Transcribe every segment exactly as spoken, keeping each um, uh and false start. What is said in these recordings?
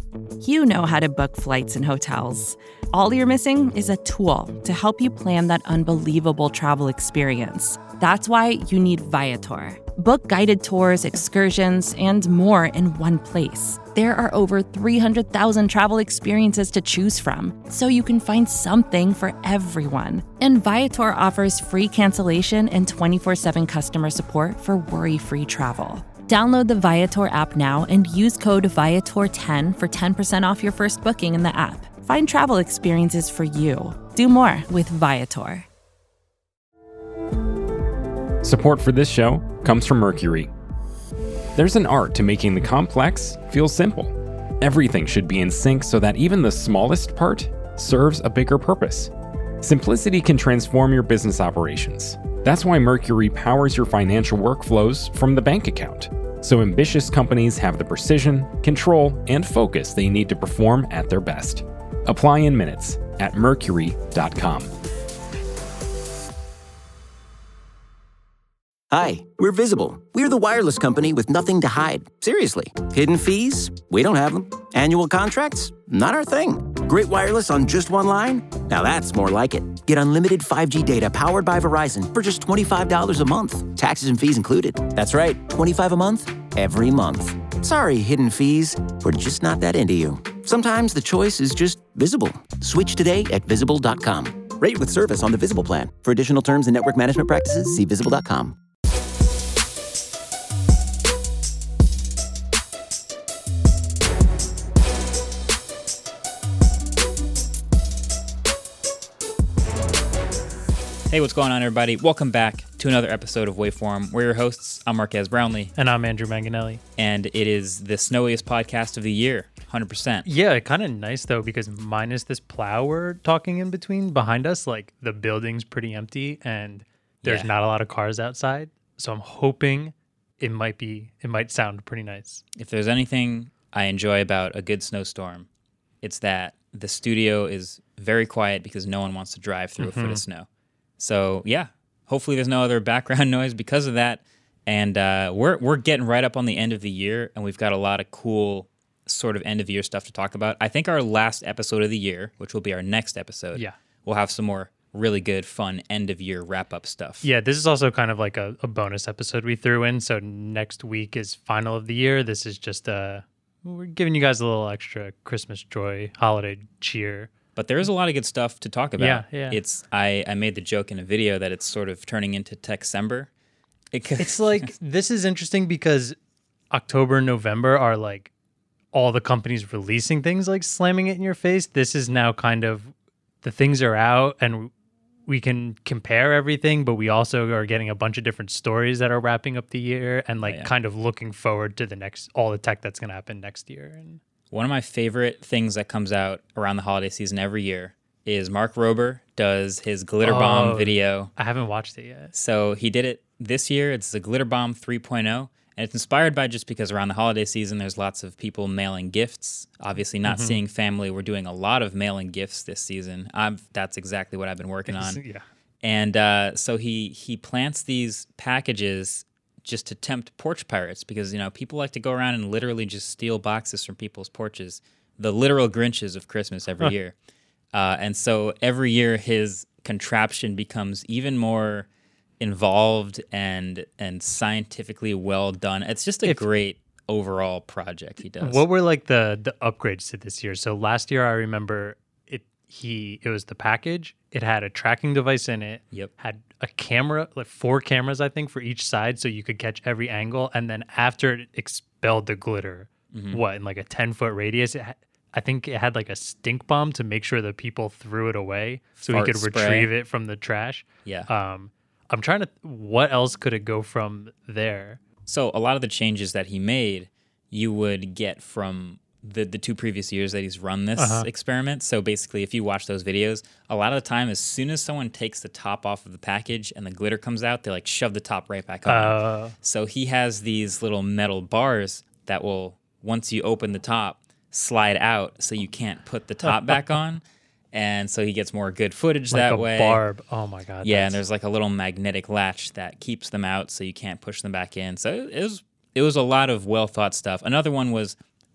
You know how to book flights and hotels. All you're missing is a tool to help you plan that unbelievable travel experience. That's why you need Viator. Book guided tours, excursions, and more in one place. There are over three hundred thousand travel experiences to choose from, so you can find something for everyone. And Viator offers free cancellation and twenty-four seven customer support for worry-free travel. Download the Viator app now and use code Viator ten for ten percent off your first booking in the app. Find travel experiences for you. Do more with Viator. Support for this show comes from Mercury. There's an art to making the complex feel simple. Everything should be in sync so that even the smallest part serves a bigger purpose. Simplicity can transform your business operations. That's why Mercury powers your financial workflows from the bank account, so ambitious companies have the precision, control, and focus they need to perform at their best. Apply in minutes at mercury dot com. Hi, we're Visible. We're the wireless company with nothing to hide. Seriously. Hidden fees? We don't have them. Annual contracts? Not our thing. Great wireless on just one line? Now that's more like it. Get unlimited five G data powered by Verizon for just twenty-five dollars a month. Taxes and fees included. That's right, twenty-five dollars a month, every month. Sorry, hidden fees. We're just not that into you. Sometimes the choice is just Visible. Switch today at visible dot com. Rate with service on the Visible plan. For additional terms and network management practices, see visible dot com. Hey, what's going on, everybody? Welcome back to another episode of Waveform. We're your hosts. I'm Marquez Brownlee. And I'm Andrew Manganelli. And it is the snowiest podcast of the year, one hundred percent. Yeah, kind of nice, though, because minus this plow we're talking in between behind us, like, the building's pretty empty, and there's Yeah. not a lot of cars outside. So I'm hoping it might be, it might sound pretty nice. If there's anything I enjoy about a good snowstorm, it's that the studio is very quiet because no one wants to drive through mm-hmm. a foot of snow. So, yeah, hopefully there's no other background noise because of that. And uh, we're we're getting right up on the end of the year, and we've got a lot of cool sort of end-of-year stuff to talk about. I think our last episode of the year, which will be our next episode, yeah. we'll have some more really good, fun end-of-year wrap-up stuff. Yeah, this is also kind of like a, a bonus episode we threw in. So next week is final of the year. This is just, uh, we're giving you guys a little extra Christmas joy, holiday cheer. But there is a lot of good stuff to talk about. Yeah, yeah. It's I, I made the joke in a video that it's sort of turning into Techcember. It it's like, this is interesting because October and November are like all the companies releasing things, like slamming it in your face. This is now kind of, the things are out and we can compare everything, but we also are getting a bunch of different stories that are wrapping up the year and like oh, yeah. kind of looking forward to the next, all the tech that's going to happen next year. And one of my favorite things that comes out around the holiday season every year is Mark Rober does his Glitter oh, Bomb video. I haven't watched it yet. So he did it this year. It's the Glitter Bomb three point oh, and it's inspired by just because around the holiday season, there's lots of people mailing gifts. Obviously not mm-hmm. seeing family. We're doing a lot of mailing gifts this season. I've, that's exactly what I've been working on. yeah. And uh, so he he plants these packages just to tempt porch pirates because, you know, people like to go around and literally just steal boxes from people's porches, the literal Grinches of Christmas every huh. year. Uh, and so every year his contraption becomes even more involved and and scientifically well done. It's just a if, great overall project he does. What were like the the upgrades to this year? So last year I remember it he it was the package. It had a tracking device in it. Yep. Had a camera, like four cameras, I think, for each side, so you could catch every angle. And then after it expelled the glitter, mm-hmm. what, in like a ten-foot radius, it ha- I think it had like a stink bomb to make sure that people threw it away so Fart we could spray. retrieve it from the trash. Yeah. Um, I'm trying to, what else could it go from there? So a lot of the changes that he made, you would get from the the two previous years that he's run this uh-huh. experiment. So basically, if you watch those videos, a lot of the time, as soon as someone takes the top off of the package and the glitter comes out, they like shove the top right back on. Uh, so he has these little metal bars that will, once you open the top, slide out so you can't put the top back on. And so he gets more good footage like that a way. Barb. Oh my God. Yeah, that's... and there's like a little magnetic latch that keeps them out so you can't push them back in. So it was it was a lot of well thought stuff. Another one was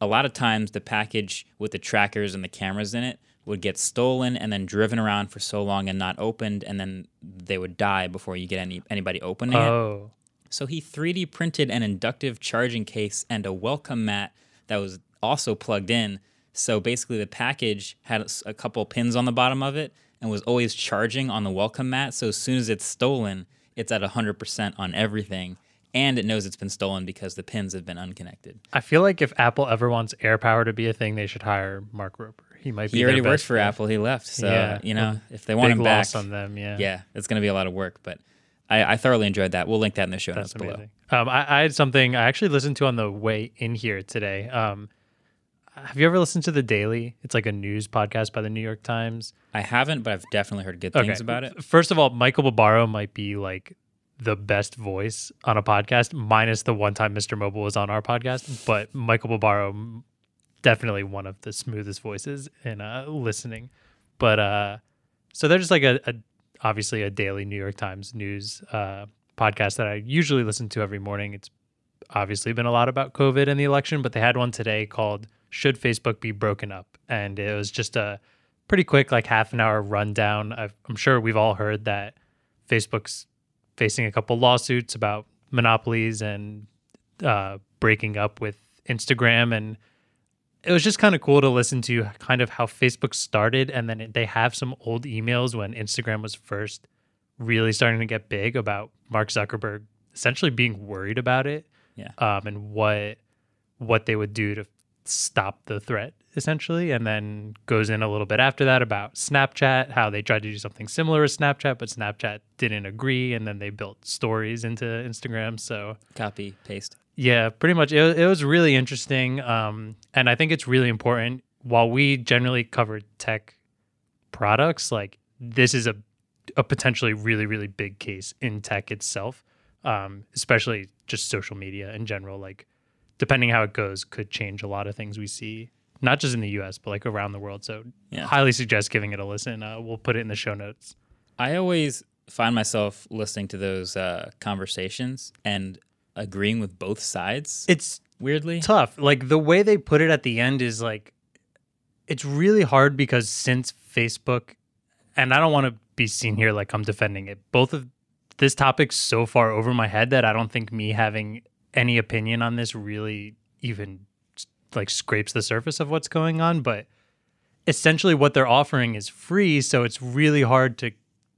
a lot of times the package with the trackers and the cameras in it would get stolen and then driven around for so long and not opened, and then they would die before you get any anybody opening it. Oh. So he three D printed an inductive charging case and a welcome mat that was also plugged in. So basically the package had a couple pins on the bottom of it and was always charging on the welcome mat. So as soon as it's stolen, it's at one hundred percent on everything. And it knows it's been stolen because the pins have been unconnected. I feel like if Apple ever wants AirPower to be a thing, they should hire Mark Roper. He might be. He already their worked best for fit. Apple. He left. So, Yeah. you know, Well, if they want Big him back, loss on them, yeah. yeah, it's going to be a lot of work. But I, I thoroughly enjoyed that. We'll link that in the show That's notes below. amazing. Um, I, I had something I actually listened to on the way in here today. Um, have you ever listened to The Daily? It's like a news podcast by the New York Times. I haven't, but I've definitely heard good things about it. First of all, Michael Barbaro might be like the best voice on a podcast, minus the one time Mister Mobile was on our podcast. But Michael Barbaro, definitely one of the smoothest voices in uh, listening. But uh, so they're just like a, a obviously a daily New York Times news uh, podcast that I usually listen to every morning. It's obviously been a lot about COVID and the election, but they had one today called "Should Facebook Be Broken Up?" And it was just a pretty quick, like half an hour rundown. I've, I'm sure we've all heard that Facebook's facing a couple lawsuits about monopolies and uh, breaking up with Instagram. And it was just kind of cool to listen to kind of how Facebook started. And then they have some old emails when Instagram was first really starting to get big about Mark Zuckerberg essentially being worried about it. Yeah. Um, and what what they would do to stop the threat, essentially. And then goes in a little bit after that about Snapchat, how they tried to do something similar with Snapchat, but Snapchat didn't agree. And then they built stories into Instagram. So Copy, paste. yeah, pretty much. It, it was really interesting. Um, and I think it's really important. While we generally cover tech products, like this is a, a potentially really, really big case in tech itself, um, especially just social media in general. Like, depending how it goes, could change a lot of things we see, not just in the U S, but like around the world. So Yeah. highly suggest giving it a listen. Uh, we'll put it in the show notes. I always find myself listening to those uh, conversations and agreeing with both sides. It's weirdly tough. Like the way they put it at the end is like, it's really hard because since Facebook, and I don't want to be seen here like I'm defending it, both of this topic's so far over my head that I don't think me having any opinion on this really even like scrapes the surface of what's going on. But essentially what they're offering is free, so it's really hard to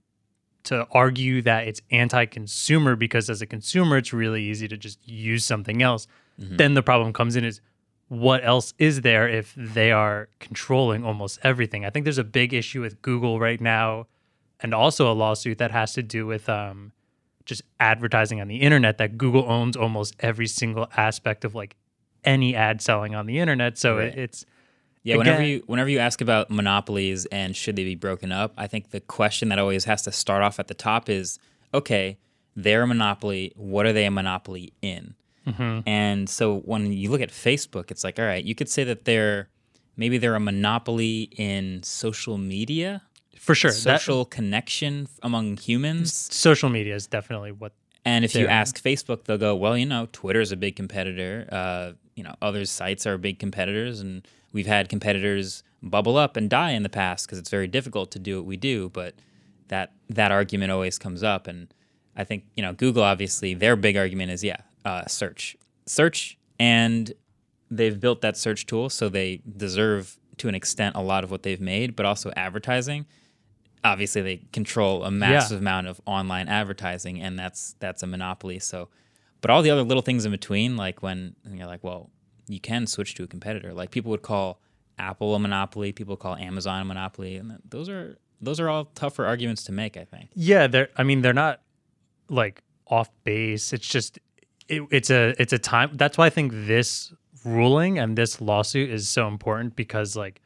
to argue that it's anti-consumer, because as a consumer it's really easy to just use something else. Mm-hmm. Then the problem comes in is what else is there if they are controlling almost everything? I think there's a big issue with Google right now, and also a lawsuit that has to do with um just advertising on the internet, that Google owns almost every single aspect of like any ad selling on the internet. So Right. it, it's Yeah, again, whenever you whenever you ask about monopolies and should they be broken up, I think the question that always has to start off at the top is, okay, they're a monopoly. What are they a monopoly in? Mm-hmm. And so when you look at Facebook, it's like, all right, you could say that they're maybe they're a monopoly in social media, for sure. social That, connection among humans. social media is definitely what. And if you They're- ask Facebook, they'll go, well, you know, Twitter is a big competitor. Uh, you know, other sites are big competitors, and we've had competitors bubble up and die in the past because it's very difficult to do what we do. But that that argument always comes up, and I think, you know, Google, obviously, their big argument is, yeah, uh, search, search, and they've built that search tool, so they deserve to an extent a lot of what they've made, but also advertising. Obviously, they control a massive Yeah. amount of online advertising, and that's that's a monopoly. So, but all the other little things in between, like when you're like, well, you can switch to a competitor. Like people would call Apple a monopoly, people call Amazon a monopoly, and those are those are all tougher arguments to make, I think. Yeah, they're. I mean, they're not like off base. It's just it, it's a it's a time. That's why I think this ruling and this lawsuit is so important, because like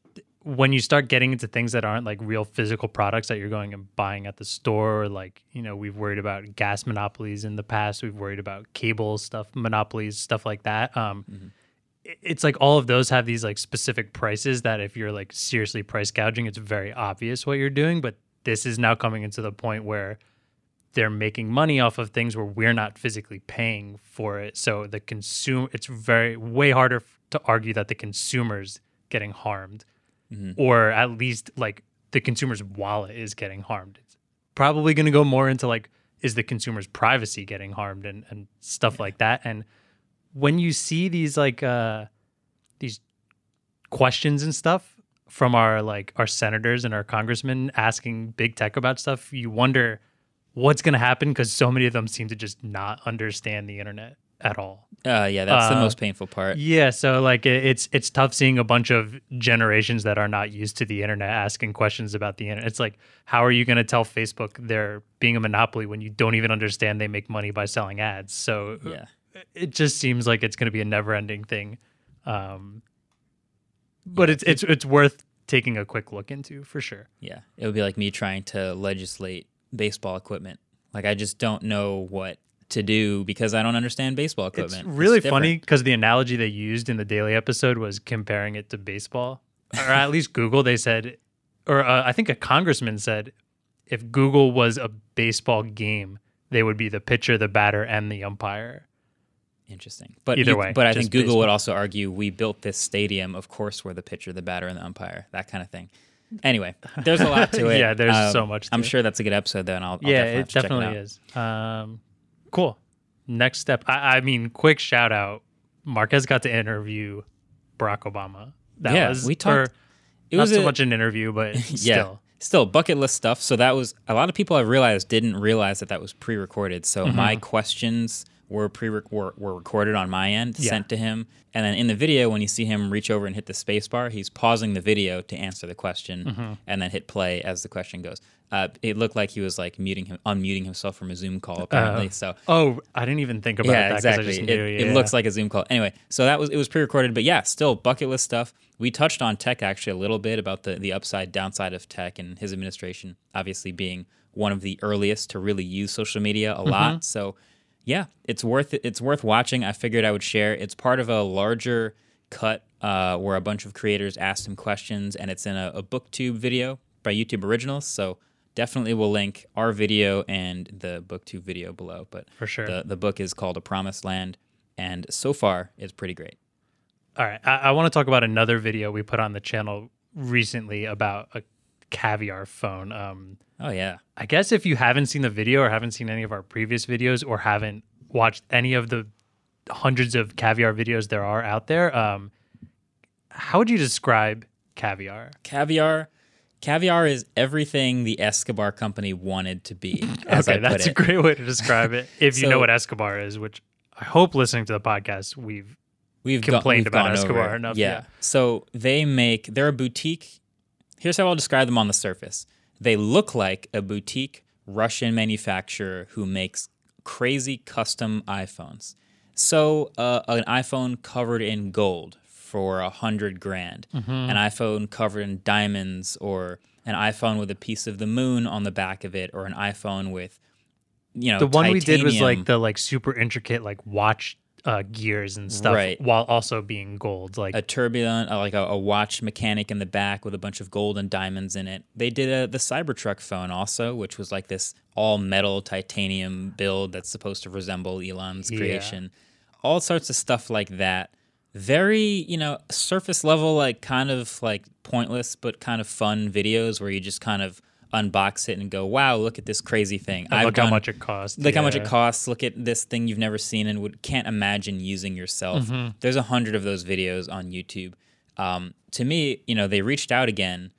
when you start getting into things that aren't like real physical products that you're going and buying at the store, like, you know, we've worried about gas monopolies in the past. We've worried about cable stuff, monopolies, stuff like that. Um, Mm-hmm. it- It's like all of those have these like specific prices that if you're like seriously price gouging, it's very obvious what you're doing. But this is now coming into the point where they're making money off of things where we're not physically paying for it. So the consume, it's very way harder f- to argue that the consumer's getting harmed, mm-hmm. or at least like the consumer's wallet is getting harmed. It's probably going to go more into like, is the consumer's privacy getting harmed and, and stuff yeah. like that. And when you see these like uh, these questions and stuff from our like our senators and our congressmen asking big tech about stuff, you wonder what's going to happen, because so many of them seem to just not understand the internet at all. Uh, yeah, that's uh, the most painful part. Yeah, so like it, it's it's tough seeing a bunch of generations that are not used to the internet asking questions about the internet. It's like, how are you going to tell Facebook they're being a monopoly when you don't even understand they make money by selling ads? So yeah, it just seems like it's going to be a never-ending thing. Um, but yeah. it's it's it's worth taking a quick look into for sure. Yeah, it would be like me trying to legislate baseball equipment. Like, I just don't know what to do because I don't understand baseball equipment. It's really it's funny because the analogy they used in the daily episode was comparing it to baseball, or at least Google. They said, or uh, I think a congressman said, if Google was a baseball game, they would be the pitcher, the batter, and the umpire. Interesting. But either you, way, but I think Google baseball. would also argue, we built this stadium. Of course, we're the pitcher, the batter, and the umpire. That kind of thing. Anyway, there's a lot to it. yeah, there's um, so much to I'm it. sure that's a good episode, though, and I'll, I'll yeah, definitely, have it to definitely check it is. Um, cool. Next step. I, I mean, quick shout out. Marquez got to interview Barack Obama. That yeah, was, we talked. It not was so a, much an interview, but yeah, still. Still, bucket list stuff. So that was, a lot of people I've realized didn't realize that that was pre-recorded. So mm-hmm. my questions were pre were, were recorded on my end, yeah. sent to him. And then in the video, when you see him reach over and hit the space bar, he's pausing the video to answer the question mm-hmm. and then hit play as the question goes. Uh, it looked like he was like muting him, unmuting himself from a Zoom call, apparently. Uh, so oh, I didn't even think about yeah, that. Exactly. I just it, knew, yeah. it looks like a Zoom call. Anyway, so that was it was pre-recorded, but yeah, still bucket list stuff. We touched on tech actually a little bit about the the upside, downside of tech and his administration, obviously being one of the earliest to really use social media a mm-hmm. lot. So yeah, it's worth it. It's worth watching. I figured I would share. It's part of a larger cut uh, where a bunch of creators asked him questions, and it's in a, a BookTube video by YouTube Originals. So definitely will link our video and the BookTube video below. But for sure, the, the book is called A Promised Land, and so far it's pretty great. All right, I, I want to talk about another video we put on the channel recently about a Caviar phone. Um, oh yeah, I guess if you haven't seen the video or haven't seen any of our previous videos or haven't watched any of the hundreds of Caviar videos there are out there, um, how would you describe Caviar? Caviar. Caviar is everything the Escobar company wanted to be. As okay, I put that's it. a great way to describe it. If so, you know what Escobar is, which I hope listening to the podcast we've we've complained go, we've about Escobar over. enough. Yeah. yeah. So they make they're a boutique. Here's how I'll describe them on the surface. They look like a boutique Russian manufacturer who makes crazy custom iPhones. So uh, an iPhone covered in gold for a hundred grand, mm-hmm. an iPhone covered in diamonds, or an iPhone with a piece of the moon on the back of it, or an iPhone with, you know, the one titanium. we did was like the like super intricate like watch uh, gears and stuff, right. while also being gold, like a turbulent, uh, like a, a watch mechanic in the back with a bunch of gold and diamonds in it. They did a, the Cybertruck phone also, which was like this all metal titanium build that's supposed to resemble Elon's creation. Yeah. All sorts of stuff like that. Very, you know, surface level, like kind of like pointless, but kind of fun videos where you just kind of unbox it and go, wow, look at this crazy thing. I've look done, how much it costs. Look yeah. how much it costs. Look at this thing you've never seen and would can't imagine using yourself. Mm-hmm. There's a hundred of those videos on YouTube. Um, to me, you know, they reached out again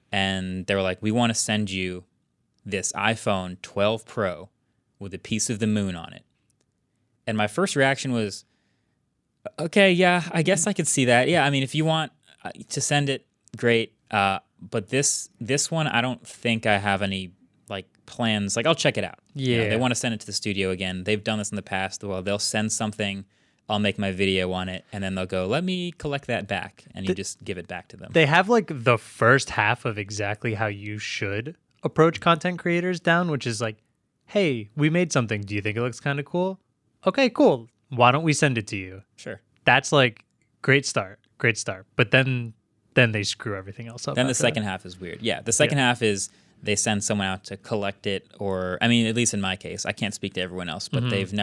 and they were like, we want to send you this iPhone twelve Pro with a piece of the moon on it. And my first reaction was, okay, yeah, I guess I could see that. Yeah, I mean, if you want to send it, great. Uh, but this this one, I don't think I have any like plans. Like, I'll check it out. Yeah, you know, they want to send it to the studio again. They've done this in the past. Well, they'll send something. I'll make my video on it, and then they'll go, let me collect that back, and you the, just give it back to them. They have like the first half of exactly how you should approach content creators down, which is like, hey, we made something. Do you think it looks kind of cool? Okay, cool. Why don't we send it to you? Sure. That's like great start, great start. But then then they screw everything else up. Then the second that. half is weird. Yeah, the second yeah. half is they send someone out to collect it, or, I mean, at least in my case, I can't speak to everyone else, but mm-hmm. they've never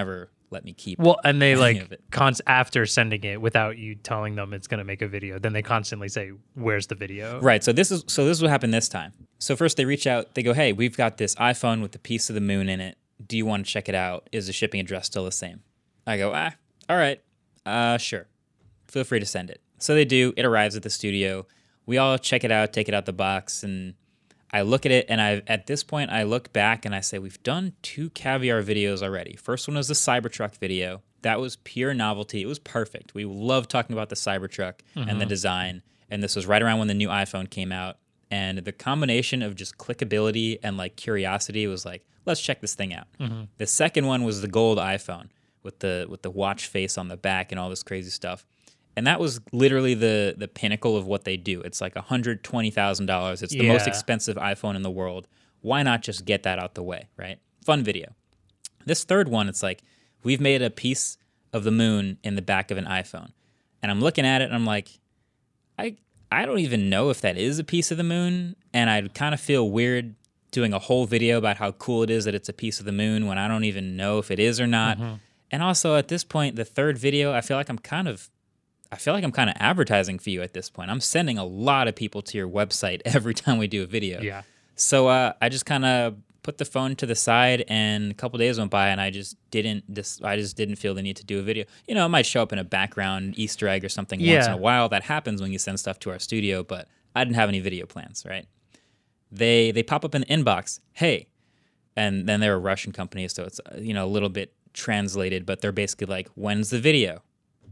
let me keep. Well, and they any like of it. const after sending it without you telling them it's going to make a video, then they constantly say, "Where's the video?" Right. So this is so this is what happened this time. So first they reach out. They go, "Hey, we've got this iPhone with a piece of the moon in it. Do you want to check it out? Is the shipping address still the same?" I go, "Ah, all right. Uh, sure. Feel free to send it." So they do. It arrives at the studio. We all check it out, take it out the box, and I look at it, and I at this point, I look back and I say, we've done two Caviar videos already. First one was the Cybertruck video. That was pure novelty. It was perfect. We loved talking about the Cybertruck mm-hmm. and the design, and this was right around when the new iPhone came out. And the combination of just clickability and like curiosity was like, let's check this thing out. Mm-hmm. The second one was the gold iPhone with the with the watch face on the back and all this crazy stuff. And that was literally the the pinnacle of what they do. It's like one hundred twenty thousand dollars. It's the yeah. most expensive iPhone in the world. Why not just get that out the way, right? Fun video. This third one, it's like, we've made a piece of the moon in the back of an iPhone. And I'm looking at it and I'm like, I I don't even know if that is a piece of the moon. And I kind of feel weird doing a whole video about how cool it is that it's a piece of the moon when I don't even know if it is or not. Mm-hmm. And also at this point, the third video, I feel like I'm kind of I feel like I'm kind of advertising for you at this point. I'm sending a lot of people to your website every time we do a video. Yeah. So uh, I just kind of put the phone to the side, and a couple days went by, and I just didn't. Dis- I just didn't feel the need to do a video. You know, it might show up in a background Easter egg or something yeah. once in a while. That happens when you send stuff to our studio, but I didn't have any video plans. Right? They they pop up in the inbox. Hey, and then they're a Russian company, so it's you know a little bit translated, but they're basically like, when's the video?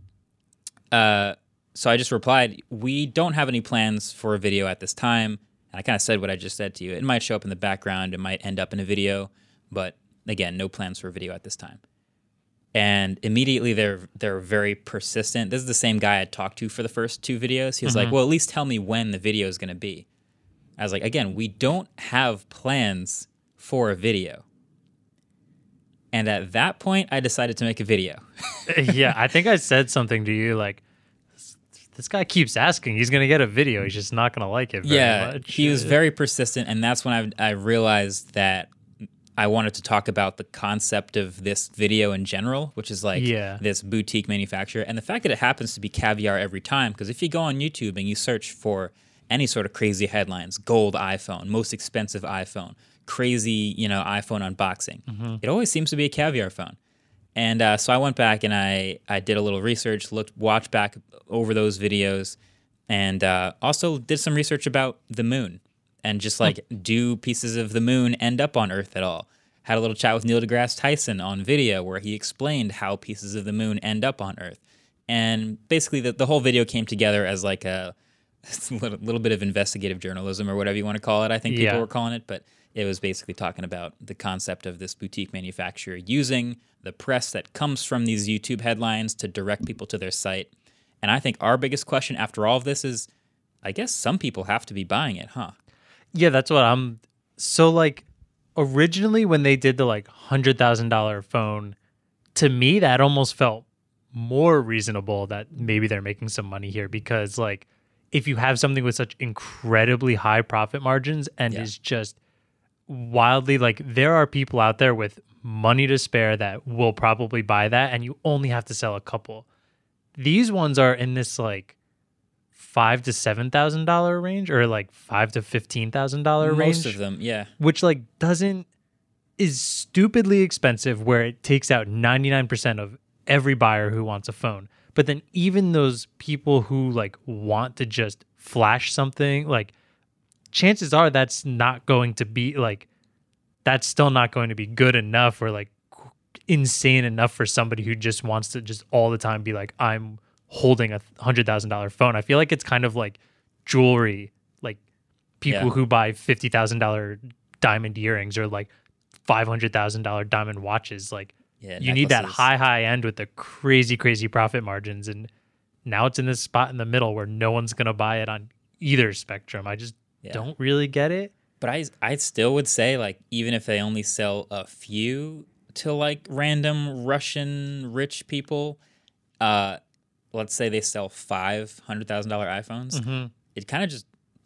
Uh, so I just replied, we don't have any plans for a video at this time. And I kind of said what I just said to you. It might show up in the background. It might end up in a video. But again, no plans for a video at this time. And immediately they're they're very persistent. This is the same guy I talked to for the first two videos. He was mm-hmm. like, well, at least tell me when the video is going to be. I was like, again, we don't have plans for a video. And at that point, I decided to make a video. Yeah, I think I said something to you like, this guy keeps asking. He's going to get a video. He's just not going to like it very yeah, much. He was very persistent, and that's when I, I realized that I wanted to talk about the concept of this video in general, which is like yeah. this boutique manufacturer. And the fact that it happens to be Caviar every time, because if you go on YouTube and you search for any sort of crazy headlines, gold iPhone, most expensive iPhone, crazy, you know, iPhone unboxing. Mm-hmm. It always seems to be a Caviar phone. And uh, so I went back and I, I did a little research, looked, watched back over those videos, and uh, also did some research about the moon and just like, mm. do pieces of the moon end up on Earth at all? Had a little chat with Neil deGrasse Tyson on video where he explained how pieces of the moon end up on Earth. And basically the, the whole video came together as like a, a little, little bit of investigative journalism or whatever you want to call it. I think people yeah. were calling it, but it was basically talking about the concept of this boutique manufacturer using the press that comes from these YouTube headlines to direct people to their site. And I think our biggest question after all of this is, I guess some people have to be buying it, huh? Yeah, that's what I'm... So, like, originally when they did the, like, one hundred thousand dollars phone, to me, that almost felt more reasonable that maybe they're making some money here because, like, if you have something with such incredibly high profit margins and yeah. is just wildly, like, there are people out there with money to spare that will probably buy that, and you only have to sell a couple. These ones are in this, like, five to seven thousand dollar range, or like five to fifteen thousand dollar range. Most of them, yeah. Which like doesn't is stupidly expensive, where it takes out ninety nine percent of every buyer who wants a phone. But then even those people who like want to just flash something, like chances are that's not going to be like that's still not going to be good enough or like insane enough for somebody who just wants to just all the time be like, I'm holding a one hundred thousand dollars phone. I feel like it's kind of like jewelry, like people Yeah. who buy fifty thousand dollars diamond earrings or like five hundred thousand dollars diamond watches. Like Yeah, you need that necklaces. high, high end with the crazy, crazy profit margins. And now it's in this spot in the middle where no one's going to buy it on either spectrum. I just Yeah. don't really get it. But I, I still would say, like, even if they only sell a few to, like, random Russian rich people, uh, let's say they sell five one hundred thousand dollars iPhones, Mm-hmm. it kind of just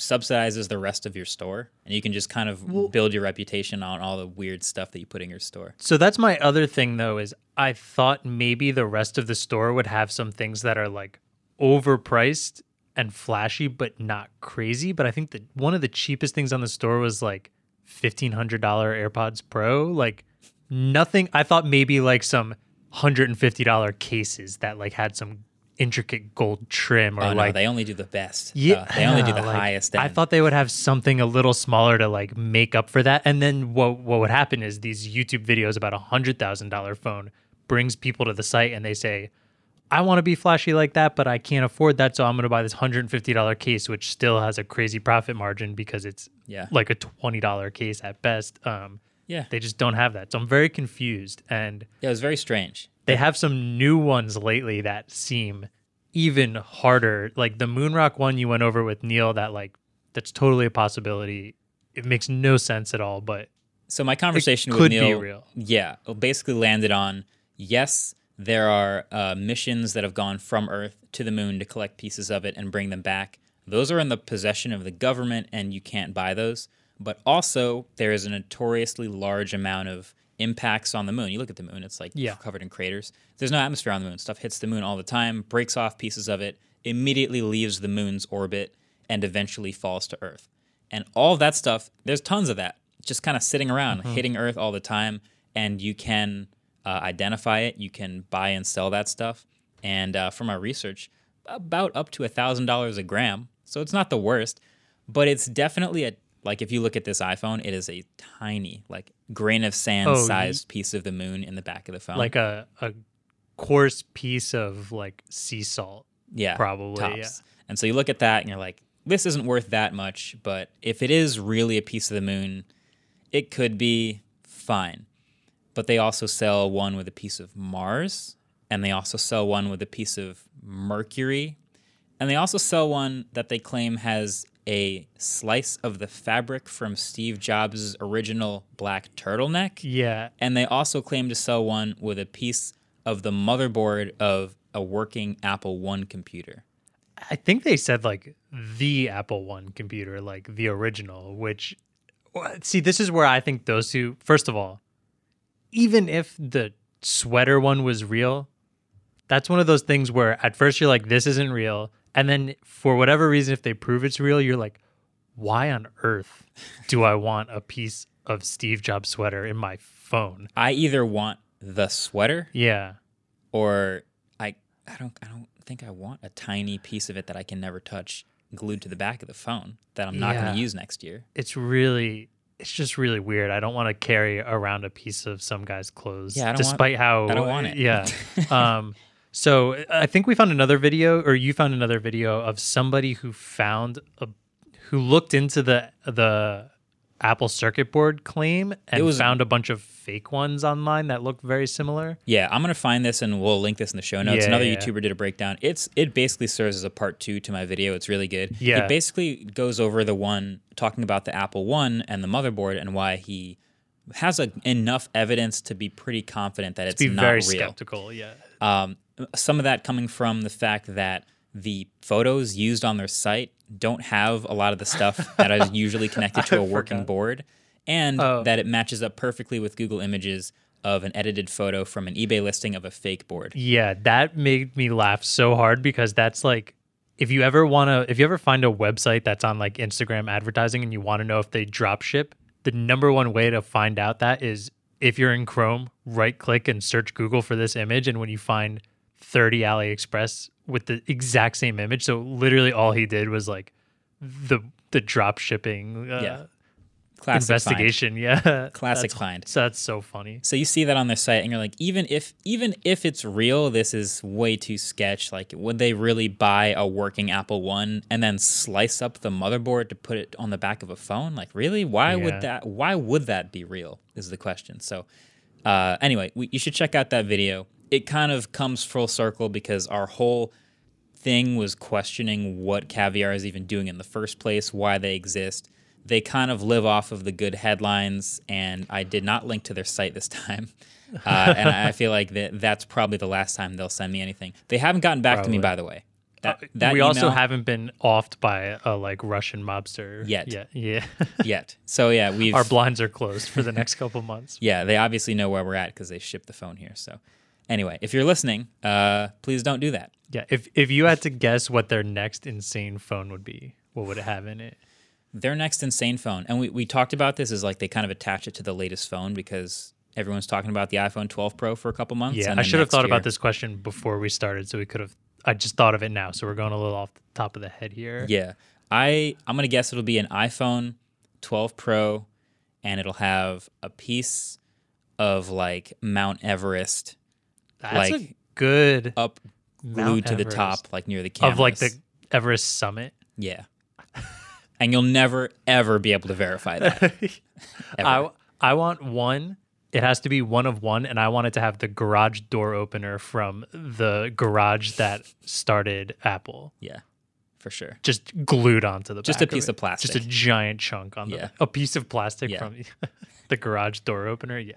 subsidizes the rest of your store, and you can just kind of well, build your reputation on all the weird stuff that you put in your store. So that's my other thing, though, is I thought maybe the rest of the store would have some things that are like overpriced and flashy, but not crazy. But I think that one of the cheapest things on the store was like fifteen hundred dollars AirPods Pro. Like nothing. I thought maybe like some one hundred fifty dollars cases that like had some intricate gold trim or oh, no, like they only do the best. Yeah, uh, they only do the like, highest end. I thought they would have something a little smaller to like make up for that. And then what what would happen is these YouTube videos about a hundred thousand dollar phone brings people to the site and they say, I want to be flashy like that, but I can't afford that, so I'm going to buy this one hundred fifty dollars case, which still has a crazy profit margin because it's yeah. like a twenty dollars case at best. Um, yeah, they just don't have that, so I'm very confused. And yeah, it was very strange. They have some new ones lately that seem even harder. Like the Moonrock one you went over with Neil, that like that's totally a possibility. It makes no sense at all, but so my conversation it with could Neil, be real. yeah, basically landed on yes, there are uh, missions that have gone from Earth to the moon to collect pieces of it and bring them back. Those are in the possession of the government, and you can't buy those. But also, there is a notoriously large amount of impacts on the moon. You look at the moon, it's like yeah. covered in craters. There's no atmosphere on the moon. Stuff hits the moon all the time, breaks off pieces of it, immediately leaves the moon's orbit, and eventually falls to Earth. And all that stuff, there's tons of that, just kind of sitting around, mm-hmm. hitting Earth all the time, and you can uh, identify it. You can buy and sell that stuff. And uh, from our research, about up to one thousand dollars a gram. So it's not the worst, but it's definitely a like if you look at this iPhone, it is a tiny, like grain of sand oh, sized piece of the moon in the back of the phone. Like a, a coarse piece of like sea salt. Yeah. Probably. Tops. Yeah. And so you look at that and you're like, this isn't worth that much, but if it is really a piece of the moon, it could be fine. But they also sell one with a piece of Mars, and they also sell one with a piece of Mercury, and they also sell one that they claim has a slice of the fabric from Steve Jobs' original black turtleneck. Yeah. And they also claim to sell one with a piece of the motherboard of a working Apple One computer. I think they said like the Apple One computer, like the original, which, see, this is where I think those two, first of all, even if the sweater one was real, that's one of those things where at first you're like, this isn't real. And then for whatever reason, if they prove it's real, you're like, why on earth do I want a piece of Steve Jobs sweater in my phone? I either want the sweater, yeah, or I I don't I don't think I want a tiny piece of it that I can never touch glued to the back of the phone that I'm not Yeah. going to use next year. It's really, it's just really weird. I don't want to carry around a piece of some guy's clothes, Yeah, I don't despite want, how I don't want it. Yeah. um, so I think we found another video, or you found another video of somebody who found a, who looked into the the Apple circuit board claim and It was- found a bunch of fake ones online that looked very similar. Yeah, I'm gonna find this and we'll link this in the show notes. Yeah, Another yeah. YouTuber did a breakdown. It's it basically serves as a part two to my video. It's really good. Yeah. It basically goes over the one talking about the Apple One and the motherboard and why he has a, enough evidence to be pretty confident that it's Be not very real. skeptical. Yeah. Um, some of that coming from the fact that the photos used on their site don't have a lot of the stuff that is usually connected to I a working forgot. board, and Oh. that it matches up perfectly with Google Images of an edited photo from an eBay listing of a fake board. Yeah, that made me laugh so hard because that's like, if you ever want to, if you ever find a website that's on like Instagram advertising and you want to know if they drop ship, the number one way to find out that is if you're in Chrome, right click and search Google for this image. And when you find thirty AliExpress with the exact same image, so literally all he did was like the the drop shipping uh, Yeah. Classic investigation. Yeah. Classic that's, find. So that's so funny. So you see that on their site, and you're like, even if even if it's real, this is way too sketch. Like, would they really buy a working Apple One and then slice up the motherboard to put it on the back of a phone? Like, really? Why Yeah. would that? Why would that be real? Is the question. So, uh, anyway, we, you should check out that video. It kind of comes full circle because our whole thing was questioning what Caviar is even doing in the first place, why they exist. They kind of live off of the good headlines, and I did not link to their site this time. Uh, and I feel like that that's probably the last time they'll send me anything. They haven't gotten back to me, Probably. by the way. That, that we also email- haven't been offed by a like Russian mobster Yet. Yeah, yeah. yet. So yeah, we've Our blinds are closed for the next couple months. yeah, they obviously know where we're at because they shipped the phone here. So anyway, if you're listening, uh, please don't do that. Yeah, if if you had to guess what their next insane phone would be, what would it have in it? Their next insane phone, and we, we talked about this, is like they kind of attach it to the latest phone because everyone's talking about the iPhone twelve Pro for a couple months. Yeah, and I then should have next thought year- about this question before we started, so we could have. I just thought of it now, so we're going a little off the top of the head here. Yeah, I I'm gonna guess it'll be an iPhone twelve Pro, and it'll have a piece of like Mount Everest, That's like a good up Mount glued to the Everest. top, like near the cameras. of like the Everest summit. yeah. And you'll never ever be able to verify that. Ever. I I want one. It has to be one of one, and I want it to have the garage door opener from the garage that started Apple, yeah, for sure. just glued onto the Just back a piece it. of plastic. just a giant chunk on the Yeah. a piece of plastic Yeah. from the garage door opener. Yeah.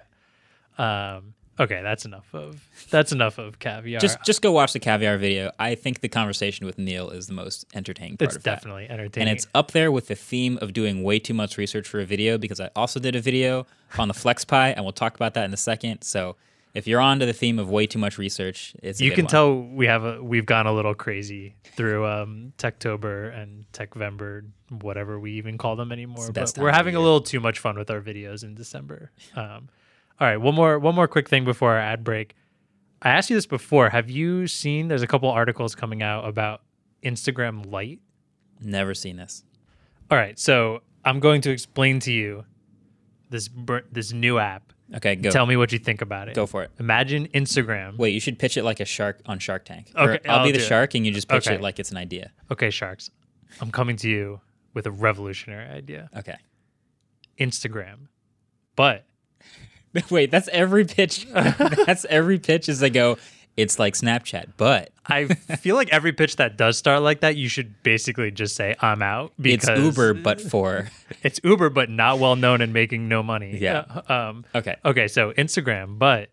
Um. Okay, that's enough of that's enough of caviar. Just just go watch the caviar video. I think the conversation with Neil is the most entertaining part it's of that. definitely entertaining. And it's up there with the theme of doing way too much research for a video because I also did a video on the FlexPi, and we'll talk about that in a second. So if you're on to the theme of way too much research, it's a you good can one. tell we have a we've gone a little crazy through um Techtober and Techvember, whatever we even call them anymore. the But best we're time of having a year. little too much fun with our videos in December. Um, all right, one more one more quick thing before our ad break. I asked you this before. Have you seen? There's a couple articles coming out about Instagram Lite. Never seen this. All right, so I'm going to explain to you this br- this new app. Okay, go. Tell me what you think about it. Go for it. Imagine Instagram. Wait, you should pitch it like a shark on Shark Tank. Or Okay, I'll, I'll be the do it. shark, and you just pitch Okay. it like it's an idea. Okay, sharks. I'm coming to you with a revolutionary idea. Okay. Instagram. But Wait, that's every pitch. That's every pitch is they go, it's like Snapchat, but I feel like every pitch that does start like that, you should basically just say, I'm out. Because it's Uber, but for. It's Uber, but not well known and making no money. Yeah. Uh, um, Okay. okay, so Instagram, but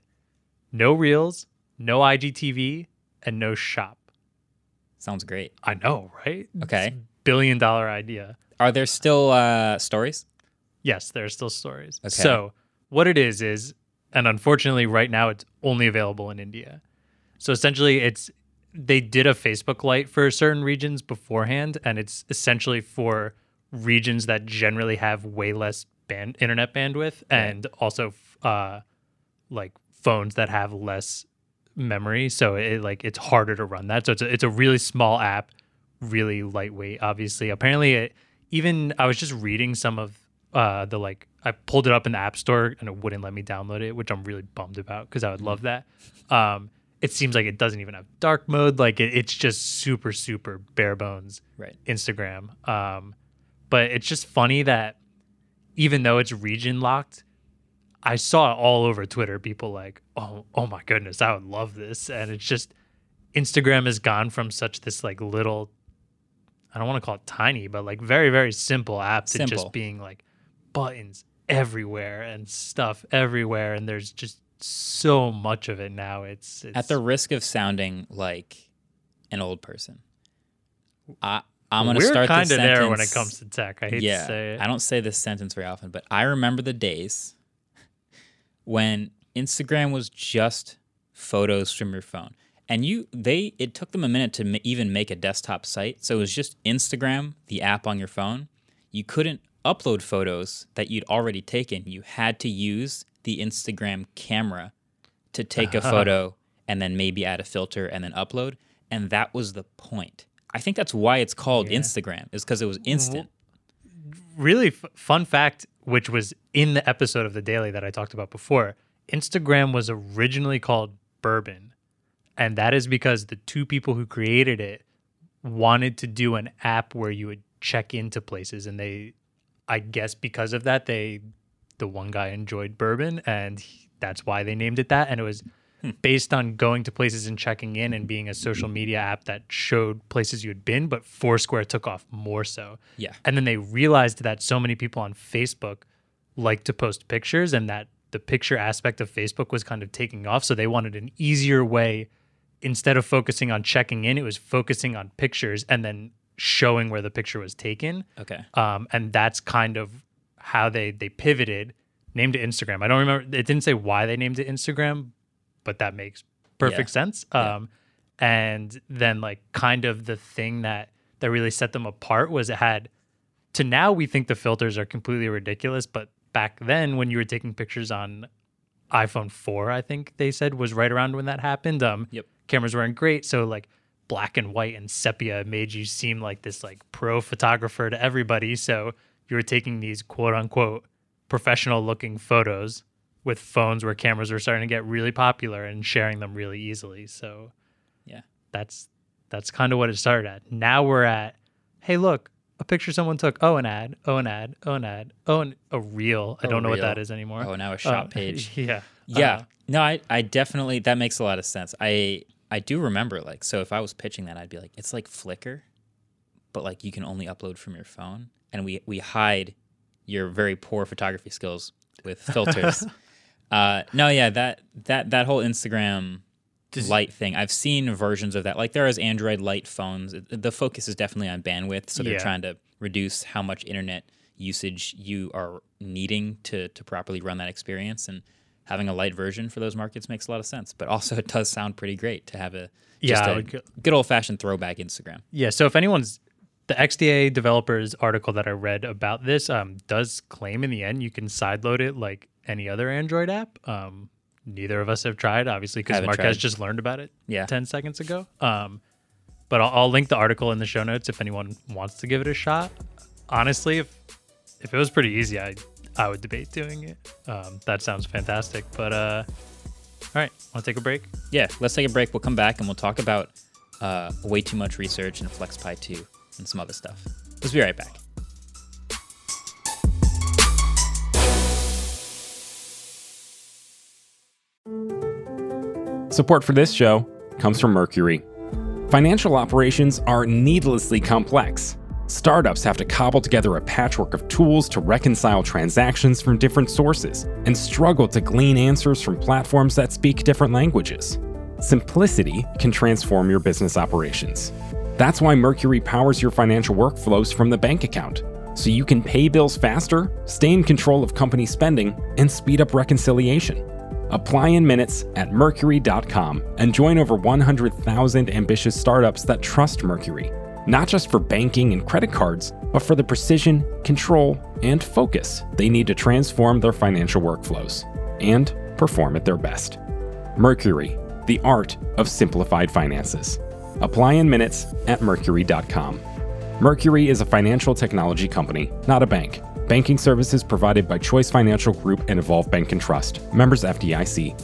no Reels, no I G T V, and no Shop. Sounds great. I know, right? Okay. It's a billion dollar idea. Are there still uh, stories? Yes, there are still stories. Okay. So what it is is, and unfortunately right now it's only available in India. So essentially it's, they did a Facebook Lite for certain regions beforehand, and it's essentially for regions that generally have way less band internet bandwidth and also uh, like phones that have less memory. So it like it's harder to run that. So it's a, it's a really small app, really lightweight, obviously. Apparently it, even I was just reading some of uh, the like, I pulled it up in the App Store and it wouldn't let me download it, which I'm really bummed about because I would love that. Um, it seems like it doesn't even have dark mode. Like it, it's just super, super bare bones Right. Instagram. Um, but it's just funny that even though it's region locked, I saw it all over Twitter. People like, oh, oh my goodness, I would love this. And it's just, Instagram has gone from such this like little, I don't want to call it tiny, but like very, very simple app to Simple. just being like buttons everywhere and stuff everywhere. And there's just so much of it now. It's, it's At the risk of sounding like an old person, I, I'm going to we're start kind this of there when sentence- it comes to tech. I hate yeah, to say it. I don't say this sentence very often, but I remember the days when Instagram was just photos from your phone. And you, they, it took them a minute to m- even make a desktop site. So it was just Instagram, the app on your phone. You couldn't upload photos that you'd already taken. You had to use the Instagram camera to take a photo and then maybe add a filter and then upload. And that was the point. I think that's why it's called Yeah. Instagram, is because it was instant. Really f- fun fact, which was in the episode of The Daily that I talked about before, Instagram was originally called Bourbon. And that is because the two people who created it wanted to do an app where you would check into places. And they, I guess because of that, they, the one guy enjoyed bourbon and he, that's why they named it that. And it was based on going to places and checking in and being a social media app that showed places you had been, but Foursquare took off more so. Yeah. And then they realized that so many people on Facebook like to post pictures and that the picture aspect of Facebook was kind of taking off. So they wanted an easier way instead of focusing on checking in, it was focusing on pictures and then showing where the picture was taken. Okay. Um, and that's kind of how they they pivoted, named it Instagram. I don't remember. It didn't say why they named it Instagram, but that makes perfect Yeah. sense. Yeah. Um, and then like kind of the thing that that really set them apart was it had, to now we think the filters are completely ridiculous, but back then when you were taking pictures on iPhone four, I think they said was right around when that happened. Um, Yep. Cameras weren't great, so like black and white and sepia made you seem like this like pro photographer to everybody. So you were taking these quote unquote professional looking photos with phones where cameras were starting to get really popular and sharing them really easily. So Yeah. that's that's kind of what it started at. Now we're at, hey, look, a picture someone took. Oh, an ad. Oh, an ad. Oh, an ad. Oh, an, a reel. I Oh, don't know reel. what that is anymore. Oh, now a shop Uh, page. Yeah. Yeah. Uh, no, I, I definitely, that makes a lot of sense. I I do remember, like, so if I was pitching that, I'd be like, it's like Flickr, but like you can only upload from your phone. And we, we hide your very poor photography skills with filters. uh, no, yeah, that, that, that whole Instagram Does- light thing, I've seen versions of that. Like there is Android light phones. It- The focus is definitely on bandwidth. So they're Yeah. trying to reduce how much internet usage you are needing to, to properly run that experience. And having a light version for those markets makes a lot of sense. But also it does sound pretty great to have a just Yeah, a like- good old fashioned throwback Instagram. Yeah. So if anyone's, the X D A developers article that I read about this um, does claim in the end you can sideload it like any other Android app. Um, neither of us have tried, obviously, because Haven't Marquez tried. just learned about it Yeah. ten seconds ago. Um, but I'll, I'll link the article in the show notes if anyone wants to give it a shot. Honestly, if if it was pretty easy, I I would debate doing it. Um, that sounds fantastic. But uh, all right, want to take a break? Yeah, let's take a break. We'll come back and we'll talk about uh, way too much research and FlexPy two and some other stuff. Let's be right back. Support for this show comes from Mercury. Financial operations are needlessly complex. Startups have to cobble together a patchwork of tools to reconcile transactions from different sources and struggle to glean answers from platforms that speak different languages. Simplicity can transform your business operations. That's why Mercury powers your financial workflows from the bank account, so you can pay bills faster, stay in control of company spending, and speed up reconciliation. Apply in minutes at Mercury dot com and join over one hundred thousand ambitious startups that trust Mercury, not just for banking and credit cards, but for the precision, control, and focus they need to transform their financial workflows and perform at their best. Mercury, the art of simplified finances. Apply in minutes at Mercury dot com. Mercury is a financial technology company, not a bank. Banking services provided by Choice Financial Group and Evolve Bank and Trust. Members F D I C.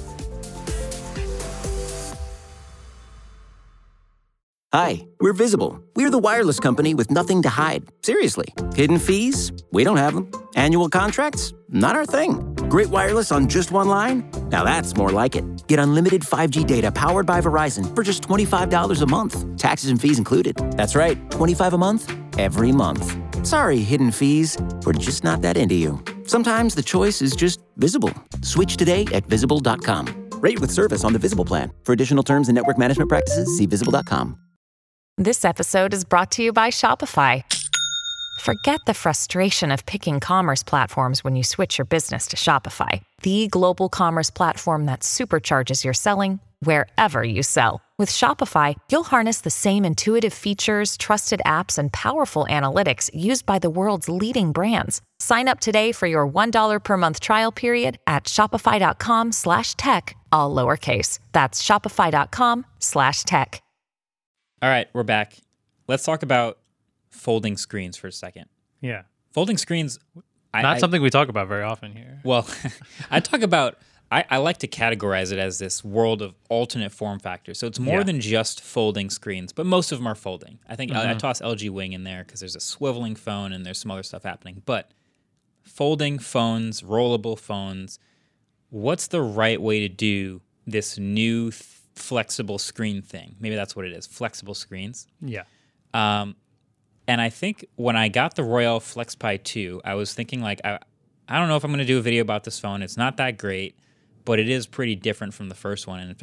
Hi, we're Visible. We're the wireless company with nothing to hide. Seriously. Hidden fees? We don't have them. Annual contracts? Not our thing. Great wireless on just one line? Now that's more like it. Get unlimited five G data powered by Verizon for just twenty-five dollars a month. Taxes and fees included. That's right, twenty-five dollars a month, every month. Sorry, hidden fees. We're just not that into you. Sometimes the choice is just Visible. Switch today at Visible dot com. Rate with service on the Visible plan. For additional terms and network management practices, see Visible dot com. This episode is brought to you by Shopify. Forget the frustration of picking commerce platforms when you switch your business to Shopify, the global commerce platform that supercharges your selling wherever you sell. With Shopify, you'll harness the same intuitive features, trusted apps, and powerful analytics used by the world's leading brands. Sign up today for your one dollar per month trial period at shopify.com slash tech, all lowercase. That's shopify.com slash tech. All right, we're back. Let's talk about folding screens for a second. Yeah. Folding screens, I, Not I, something we talk about very often here. Well, I talk about, I, I like to categorize it as this world of alternate form factors. So it's more Yeah. than just folding screens, but most of them are folding. I think I, I Mm-hmm. toss L G Wing in there because there's a swiveling phone and there's some other stuff happening. But folding phones, rollable phones, what's the right way to do this new th- flexible screen thing? Maybe that's what it is, flexible screens. Yeah. Um, and I think when I got the Royale FlexPy two, I was thinking like, I, I don't know if I'm going to do a video about this phone. It's not that great, but it is pretty different from the first one. And in fact,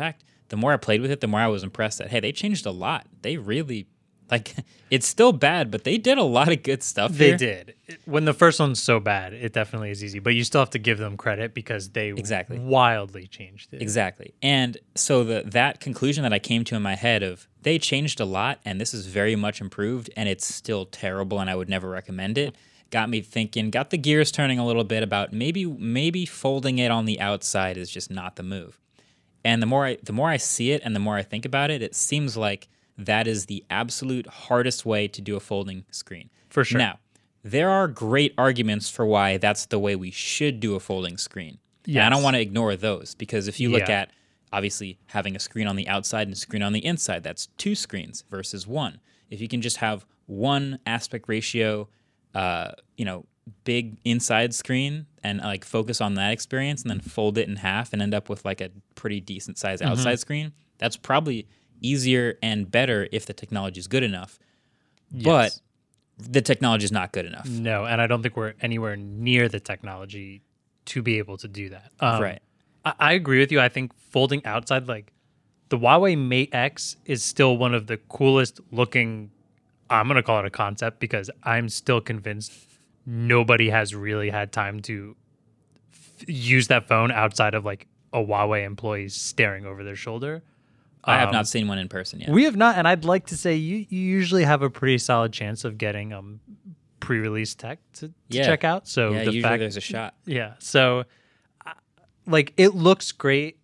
the more I played with it, the more I was impressed that, hey, they changed a lot. They really, like, it's still bad, but they did a lot of good stuff They here. did. When the first one's so bad, it definitely is easy. But you still have to give them credit because they Exactly. wildly changed it. Exactly. And so the that conclusion that I came to in my head of they changed a lot and this is very much improved and it's still terrible and I would never recommend it, got me thinking, got the gears turning a little bit about maybe maybe folding it on the outside is just not the move. And the more I the more I see it and the more I think about it, it seems like that is the absolute hardest way to do a folding screen. For sure. Now, there are great arguments for why that's the way we should do a folding screen. Yeah, and I don't want to ignore those because if you look Yeah. at obviously having a screen on the outside and a screen on the inside, that's two screens versus one. If you can just have one aspect ratio, uh, you know, big inside screen and like focus on that experience and then fold it in half and end up with like a pretty decent size Mm-hmm. outside screen, that's probably easier and better if the technology is good enough. Yes. But the technology is not good enough. No, and I don't think we're anywhere near the technology to be able to do that. Um, Right. I, I agree with you. I think folding outside, like the Huawei Mate X is still one of the coolest looking, I'm going to call it a concept because I'm still convinced nobody has really had time to f- use that phone outside of like a Huawei employee staring over their shoulder. I have Um, not seen one in person yet. We have not, and I'd like to say you, you usually have a pretty solid chance of getting um pre-release tech to, to Yeah. check out. So yeah, the usually fact, there's a shot. yeah, so uh, like it looks great.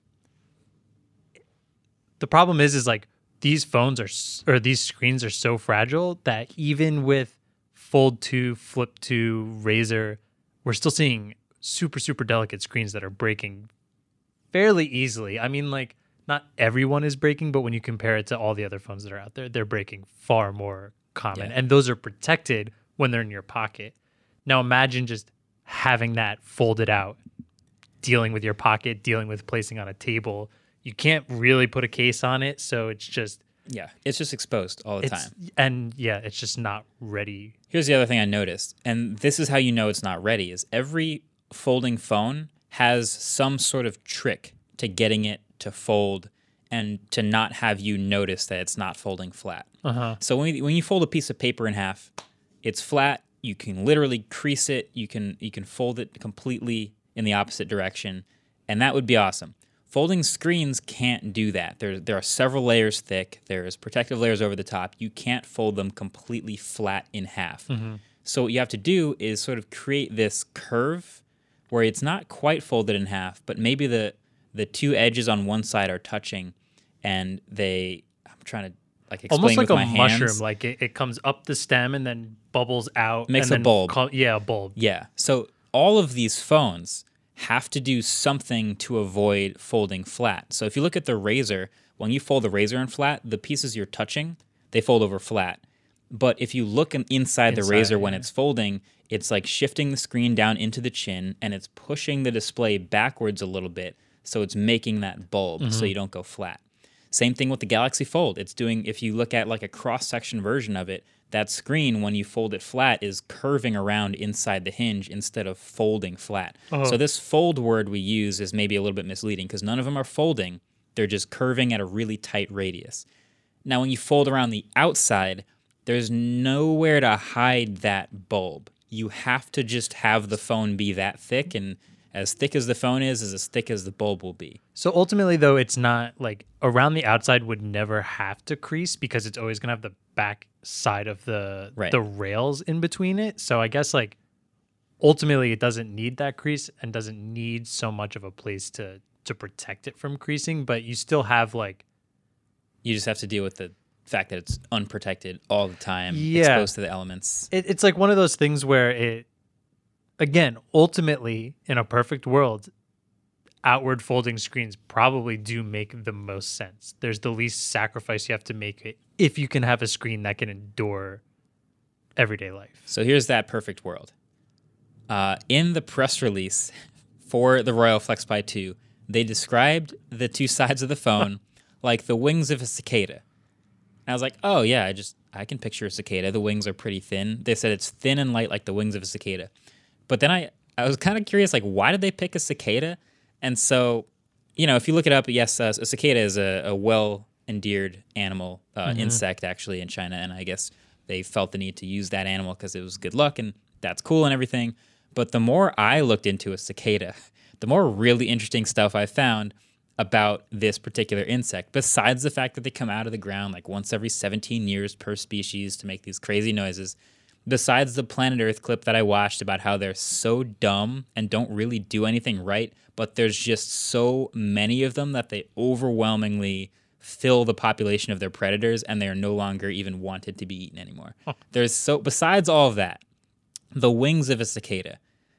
The problem is, is like these phones are s- or these screens are so fragile that even with Fold two, Flip two, Razr, we're still seeing super super delicate screens that are breaking fairly easily. I mean, like. Not everyone is breaking, but when you compare it to all the other phones that are out there, they're breaking far more common. Yeah. And those are protected when they're in your pocket. Now imagine just having that folded out, dealing with your pocket, dealing with placing on a table. You can't really put a case on it, so it's just Yeah, it's just exposed all the it's time. and yeah, it's just not ready. Here's the other thing I noticed, and this is how you know it's not ready, is every folding phone has some sort of trick to getting it to fold and to not have you notice that it's not folding flat. Uh-huh. So when you, when you fold a piece of paper in half, it's flat. You can literally crease it. You can you can fold it completely in the opposite direction, and that would be awesome. Folding screens can't do that. There there are several layers thick. There's protective layers over the top. You can't fold them completely flat in half. So what you have to do is sort of create this curve where it's not quite folded in half, but maybe the the two edges on one side are touching, and they. I'm trying to like explain Almost like with a my mushroom, hands. like it, it comes up the stem and then bubbles out. Makes and a then bulb. co- yeah, a bulb. Yeah. So all of these phones have to do something to avoid folding flat. So if you look at the Razr, when you fold the Razr in flat, the pieces you're touching, they fold over flat. But if you look in- inside, the Inside, Razr when yeah. it's folding, it's like shifting the screen down into the chin and it's pushing the display backwards a little bit. So it's making that bulb Mm-hmm. so you don't go flat. Same thing with the Galaxy Fold. It's doing, if you look at like a cross-section version of it, that screen, when you fold it flat, is curving around inside the hinge instead of folding flat. Oh. So this fold word we use is maybe a little bit misleading because none of them are folding. They're just curving at a really tight radius. Now, when you fold around the outside, there's nowhere to hide that bulb. You have to just have the phone be that thick, and as thick as the phone is, is as thick as the bulb will be. So ultimately, though, it's not like around the outside would never have to crease because it's always gonna have the back side of the Right. the rails in between it. So I guess like ultimately, it doesn't need that crease and doesn't need so much of a place to to protect it from creasing. But you still have like You just have to deal with the fact that it's unprotected all the time, Yeah. exposed to the elements. it, it's like one of those things where it again ultimately in a perfect world. Outward folding screens probably do make the most sense. There's the least sacrifice you have to make it if you can have a screen that can endure everyday life. So here's that perfect world. Uh, in the press release for the Royal FlexPi two, they described the two sides of the phone like the wings of a cicada. And I was like, oh yeah, I just I can picture a cicada. The wings are pretty thin. They said it's thin and light like the wings of a cicada. But then I, I was kind of curious, like, why did they pick a cicada? And so, you know, if you look it up, yes, uh, a cicada is a, a well-endeared animal, uh, mm-hmm. insect actually in China, and I guess they felt the need to use that animal because it was good luck, and that's cool and everything. But the more I looked into a cicada, the more really interesting stuff I found about this particular insect, besides the fact that they come out of the ground like once every seventeen years per species to make these crazy noises, besides the Planet Earth clip that I watched about how they're so dumb and don't really do anything right, but there's just so many of them that they overwhelmingly fill the population of their predators and they are no longer even wanted to be eaten anymore. Huh. There's so, besides all of that, the wings of a cicada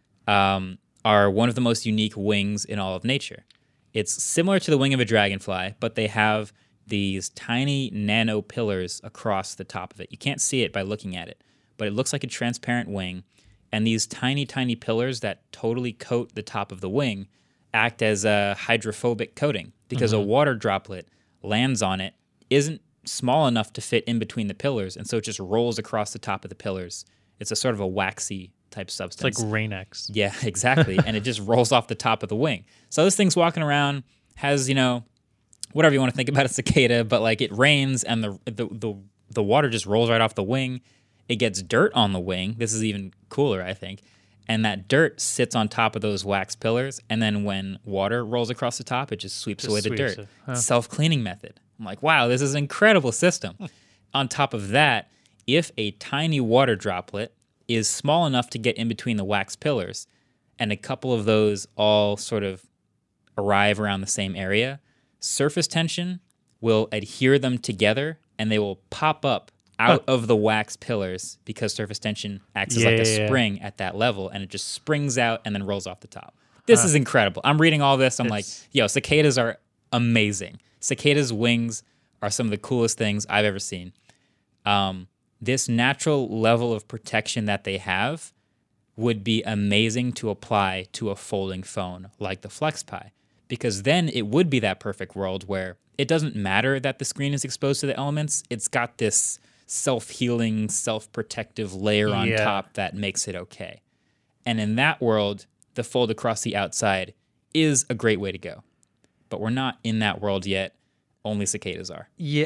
um, are one of the most unique wings in all of nature. It's similar to the wing of a dragonfly, but they have these tiny nano pillars across the top of it. You can't see it by looking at it, but it looks like a transparent wing. And these tiny, tiny pillars that totally coat the top of the wing act as a hydrophobic coating because mm-hmm. a water droplet lands on it, isn't small enough to fit in between the pillars, and so it just rolls across the top of the pillars. It's a sort of a waxy type substance. It's like Rain-X. Yeah, exactly. And it just rolls off the top of the wing. So this thing's walking around, has, you know, whatever you want to think about a cicada, but like it rains and the the the, the water just rolls right off the wing. It gets dirt on the wing. This is even cooler, I think. And that dirt sits on top of those wax pillars, and then when water rolls across the top, it just sweeps just away the dirt. It, huh? Self-cleaning method. I'm like, wow, this is an incredible system. On top of that, if a tiny water droplet is small enough to get in between the wax pillars, and a couple of those all sort of arrive around the same area, surface tension will adhere them together, and they will pop up out of the wax pillars because surface tension acts as yeah, like a yeah, spring yeah. at that level, and it just springs out and then rolls off the top. This uh, is incredible. I'm reading all this. I'm like, yo, cicadas are amazing. Cicadas' wings are some of the coolest things I've ever seen. Um, this natural level of protection that they have would be amazing to apply to a folding phone like the FlexPi, because then it would be that perfect world where it doesn't matter that the screen is exposed to the elements. It's got this self-healing, self-protective layer on yeah. top that makes it okay. And in that world, the fold across the outside is a great way to go. But we're not in that world yet. Only cicadas are. Yeah.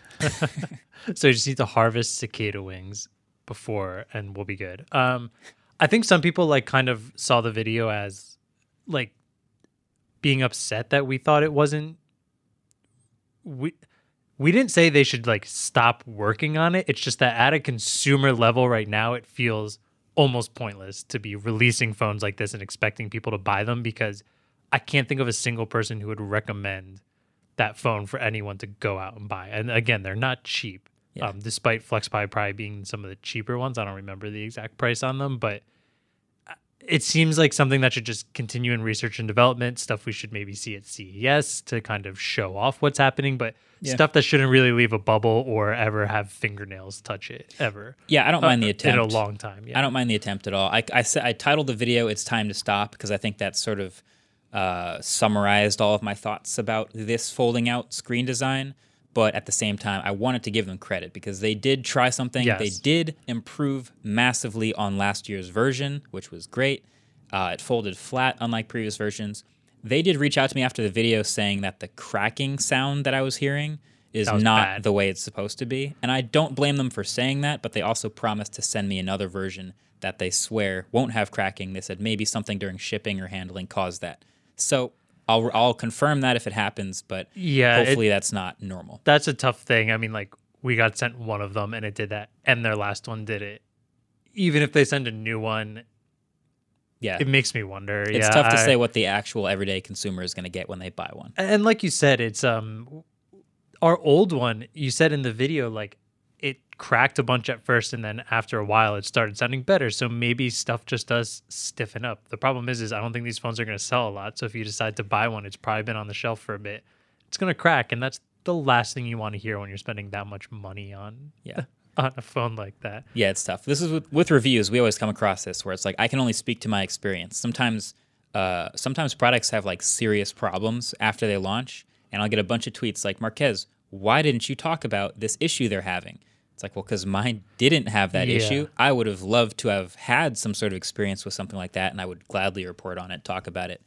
So you just need to harvest cicada wings before and we'll be good. Um, I think some people like kind of saw the video as like being upset that we thought it wasn't we We didn't say they should like stop working on it. It's just that at a consumer level right now, it feels almost pointless to be releasing phones like this and expecting people to buy them, because I can't think of a single person who would recommend that phone for anyone to go out and buy. And again, they're not cheap, yeah. um, despite FlexPi probably being some of the cheaper ones. I don't remember the exact price on them, but it seems like something that should just continue in research and development, stuff we should maybe see at C E S to kind of show off what's happening, but yeah. stuff that shouldn't really leave a bubble or ever have fingernails touch it, ever. Yeah, I don't mind the attempt. In a long time, yeah. I don't mind the attempt at all. I, I, I titled the video, It's Time to Stop, because I think that sort of uh, summarized all of my thoughts about this folding out screen design. But at the same time, I wanted to give them credit because they did try something. Yes. They did improve massively on last year's version, which was great. Uh, it folded flat, unlike previous versions. They did reach out to me after the video saying that the cracking sound that I was hearing is was not bad. the way it's supposed to be. And I don't blame them for saying that, but they also promised to send me another version that they swear won't have cracking. They said maybe something during shipping or handling caused that. So I'll I'll confirm that if it happens, but yeah, hopefully it, that's not normal. That's a tough thing. I mean, like, we got sent one of them and it did that, and their last one did it. Even if they send a new one, yeah, it makes me wonder. It's yeah, tough to I, say what the actual everyday consumer is going to get when they buy one. And like you said, it's um our old one, you said in the video, like, it cracked a bunch at first, and then after a while it started sounding better. So maybe stuff just does stiffen up. The problem is, is I don't think these phones are going to sell a lot. So if you decide to buy one, it's probably been on the shelf for a bit. It's going to crack, and that's the last thing you want to hear when you're spending that much money on yeah on a phone like that. Yeah, it's tough. This is with, with reviews. We always come across this where it's like, I can only speak to my experience. Sometimes, uh, sometimes products have like serious problems after they launch, and I'll get a bunch of tweets like, Marquez, why didn't you talk about this issue they're having? It's like, well, because mine didn't have that yeah. issue. I would have loved to have had some sort of experience with something like that, and I would gladly report on it, talk about it.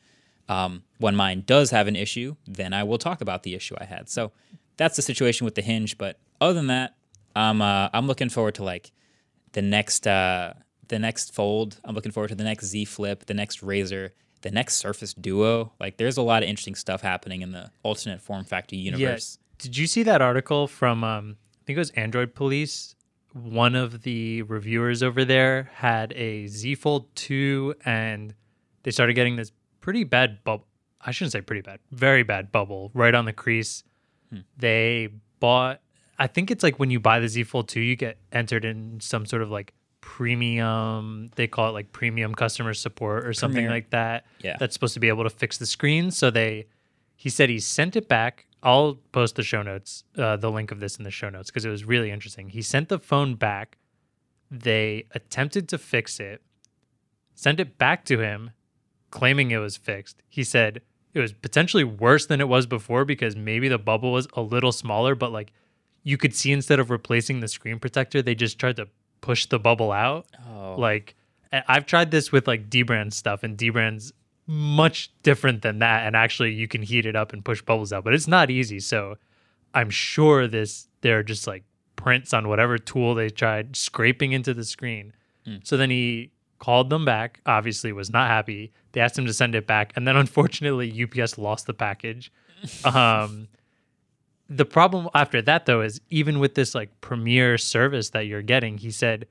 Um, when mine does have an issue, then I will talk about the issue I had. So that's the situation with the Hinge. But other than that, I'm uh, I'm looking forward to like the next uh, the next Fold. I'm looking forward to the next Z Flip, the next Razr, the next Surface Duo. Like there's a lot of interesting stuff happening in the alternate form factor universe. Yeah. Did you see that article from um, I think it was Android Police? One of the reviewers over there had a Z Fold two, and they started getting this pretty bad bubble. I shouldn't say pretty bad, very bad bubble right on the crease. Hmm. They bought, I think it's like when you buy the Z Fold two, you get entered in some sort of like premium, they call it like premium customer support or something Premier. like that. Yeah. That's supposed to be able to fix the screen. So they, he said he sent it back. I'll post the show notes, uh, the link of this in the show notes, because it was really interesting. He sent the phone back. They attempted to fix it, sent it back to him, claiming it was fixed. He said it was potentially worse than it was before because maybe the bubble was a little smaller, but like you could see instead of replacing the screen protector, they just tried to push the bubble out. Oh. Like I- I've tried this with like D-brand stuff, and D-brand's much different than that. And actually you can heat it up and push bubbles out, but it's not easy. So I'm sure this, they're just like prints on whatever tool they tried scraping into the screen. Mm. So then he called them back, obviously was not happy. They asked him to send it back. And then unfortunately, U P S lost the package. um, the problem after that, though, is even with this like premier service that you're getting, he said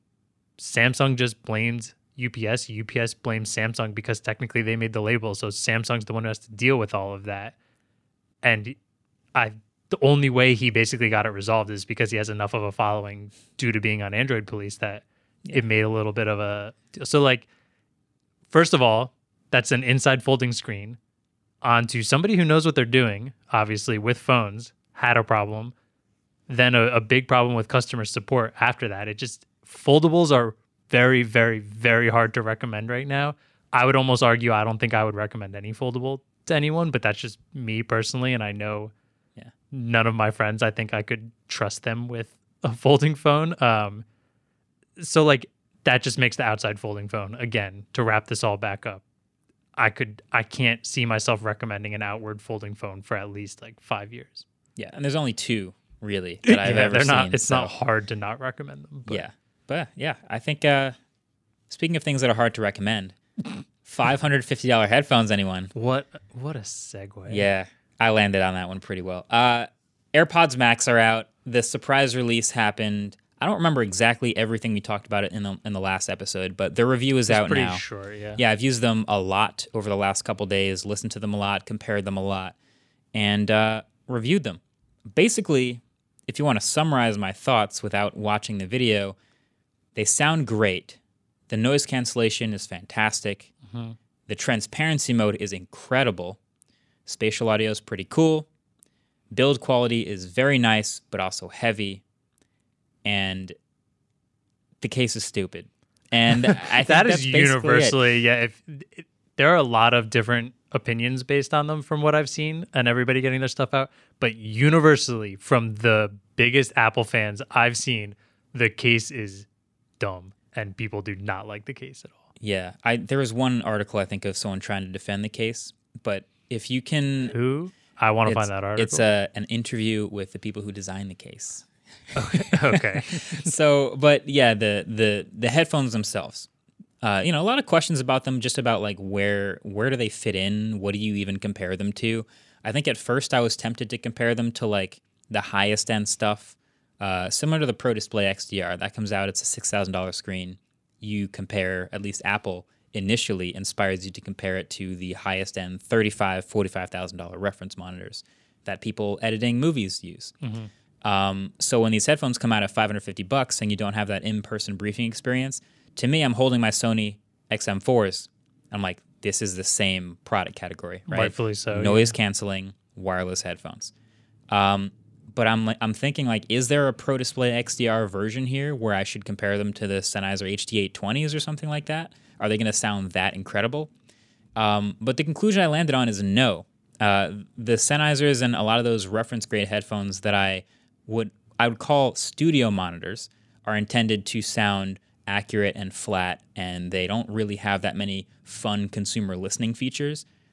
Samsung just blamed U P S. U P S blamed Samsung because technically they made the label. So Samsung's the one who has to deal with all of that. And I, the only way he basically got it resolved is because he has enough of a following due to being on Android Police that yeah. it made a little bit of a deal. So like, first of all, that's an inside folding screen onto somebody who knows what they're doing, obviously with phones, had a problem. Then a, a big problem with customer support after that. It just, foldables are very, very, very hard to recommend right now. I would almost argue I don't think I would recommend any foldable to anyone, but that's just me personally. And I know yeah. none of my friends, I think I could trust them with a folding phone. Um, so like that just makes the outside folding phone, again, to wrap this all back up. I could, I can't see myself recommending an outward folding phone for at least like five years. Yeah. And there's only two really that I've yeah, ever they're seen. Not, it's so. not hard to not recommend them. But. Yeah. But yeah, I think, uh, speaking of things that are hard to recommend, five hundred fifty dollars headphones, anyone? What what a segue. Yeah, I landed on that one pretty well. Uh, AirPods Max are out. The surprise release happened. I don't remember exactly everything we talked about it in the in the last episode, but the review is it's out pretty now. Short, yeah. Yeah, I've used them a lot over the last couple days, listened to them a lot, compared them a lot, and uh, reviewed them. Basically, if you want to summarize my thoughts without watching the video, they sound great. The noise cancellation is fantastic. Mm-hmm. The transparency mode is incredible. Spatial audio is pretty cool. Build quality is very nice, but also heavy. And the case is stupid. And I think that that's is universally, it. yeah. If it, there are a lot of different opinions based on them from what I've seen, and everybody getting their stuff out. But universally, from the biggest Apple fans I've seen, the case is dumb, and people do not like the case at all. Yeah, I there was one article I think of someone trying to defend the case, but if you can, who I want to find that article. It's a an interview with the people who designed the case. Okay. okay. So, but yeah, the the the headphones themselves. Uh, you know, a lot of questions about them, just about like where where do they fit in? What do you even compare them to? I think at first I was tempted to compare them to like the highest end stuff. Uh, similar to the Pro Display X D R, that comes out, it's a six thousand dollars screen. You compare, at least Apple initially inspires you to compare it to the highest end thirty-five thousand dollars, forty-five thousand dollars reference monitors that people editing movies use. Mm-hmm. Um, so when these headphones come out at five hundred fifty bucks and you don't have that in-person briefing experience, to me, I'm holding my Sony X M fours. I'm like, this is the same product category, right? Rightfully so. Noise yeah. canceling, wireless headphones. Um, But I'm like, I'm thinking like, is there a Pro Display X D R version here where I should compare them to the Sennheiser H D eight twenties or something like that? Are they going to sound that incredible? Um, but the conclusion I landed on is no. Uh, the Sennheisers and a lot of those reference grade headphones that I would I would call studio monitors are intended to sound accurate and flat, and they don't really have that many fun consumer listening features.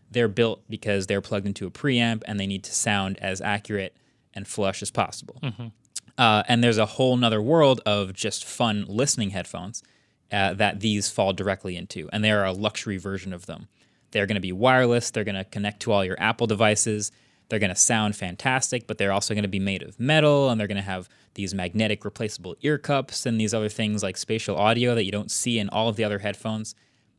they're built because they're plugged into a preamp and they need to sound as accurate and flush as possible. Mm-hmm. Uh, and there's a whole nother world of just fun listening headphones uh, that these fall directly into. And they are a luxury version of them. They're going to be wireless. They're going to connect to all your Apple devices. They're going to sound fantastic, but they're also going to be made of metal, and they're going to have these magnetic replaceable ear cups and these other things like spatial audio that you don't see in all of the other headphones.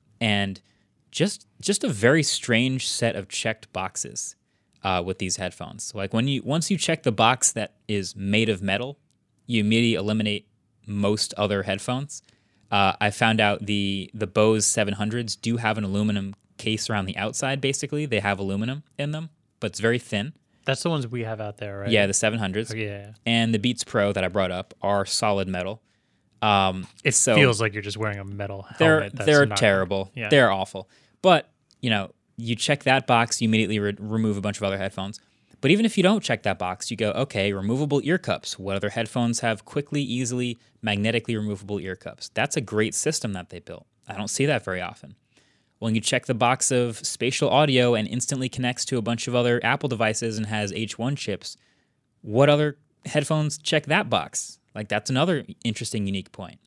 And just just a very strange set of checked boxes uh, with these headphones. So like when you once you check the box that is made of metal, you immediately eliminate most other headphones. Uh, I found out the the Bose seven hundreds do have an aluminum case around the outside. Basically, they have aluminum in them, but it's very thin. That's the ones we have out there, right? Yeah, the seven hundreds. Oh, yeah. And the Beats Pro that I brought up are solid metal. Um, it so feels like you're just wearing a metal helmet. They're That's they're not, terrible. Yeah. They're awful. But you know, you check that box, you immediately re- remove a bunch of other headphones. But even if you don't check that box, you go, okay, removable ear cups. What other headphones have quickly, easily, magnetically removable ear cups? That's a great system that they built. I don't see that very often. When you check the box of spatial audio and instantly connects to a bunch of other Apple devices and has H one chips, what other headphones check that box? Like, that's another interesting, unique point.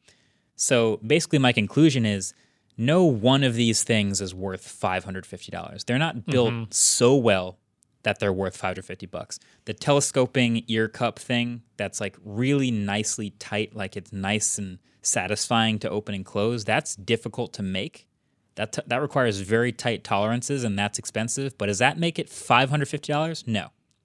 So basically my conclusion is no one of these things is worth five hundred fifty dollars. They're not built mm-hmm. so well that they're worth five hundred fifty bucks. The telescoping ear cup thing that's like really nicely tight, like it's nice and satisfying to open and close, that's difficult to make. That t- that requires very tight tolerances, and that's expensive. But does that make it five hundred fifty dollars? No.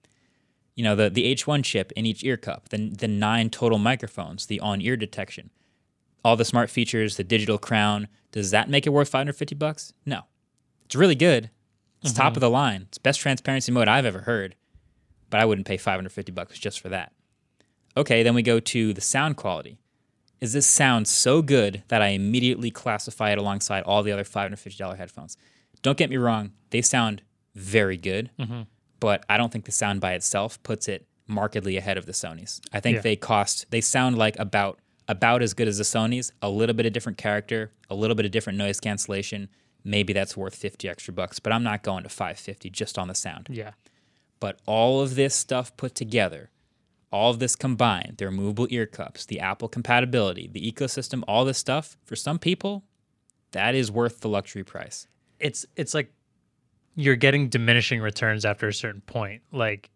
You know, the, the H one chip in each ear cup, the, the nine total microphones, the on-ear detection, all the smart features, the digital crown, does that make it worth five hundred fifty bucks? No. It's really good. It's mm-hmm. top of the line. It's best transparency mode I've ever heard. But I wouldn't pay five hundred fifty bucks just for that. Okay, then we go to the sound quality. Is this sound so good that I immediately classify it alongside all the other five hundred fifty dollars headphones? Don't get me wrong, they sound very good, mm-hmm. but I don't think the sound by itself puts it markedly ahead of the Sonys. I think yeah. they cost, they sound like about about as good as the Sonys, a little bit of different character, a little bit of different noise cancellation. Maybe that's worth fifty extra bucks, but I'm not going to five hundred fifty just on the sound. Yeah. But all of this stuff put together, all of this combined, the removable ear cups, the Apple compatibility, the ecosystem, all this stuff, for some people, that is worth the luxury price. It's it's like you're getting diminishing returns after a certain point. Like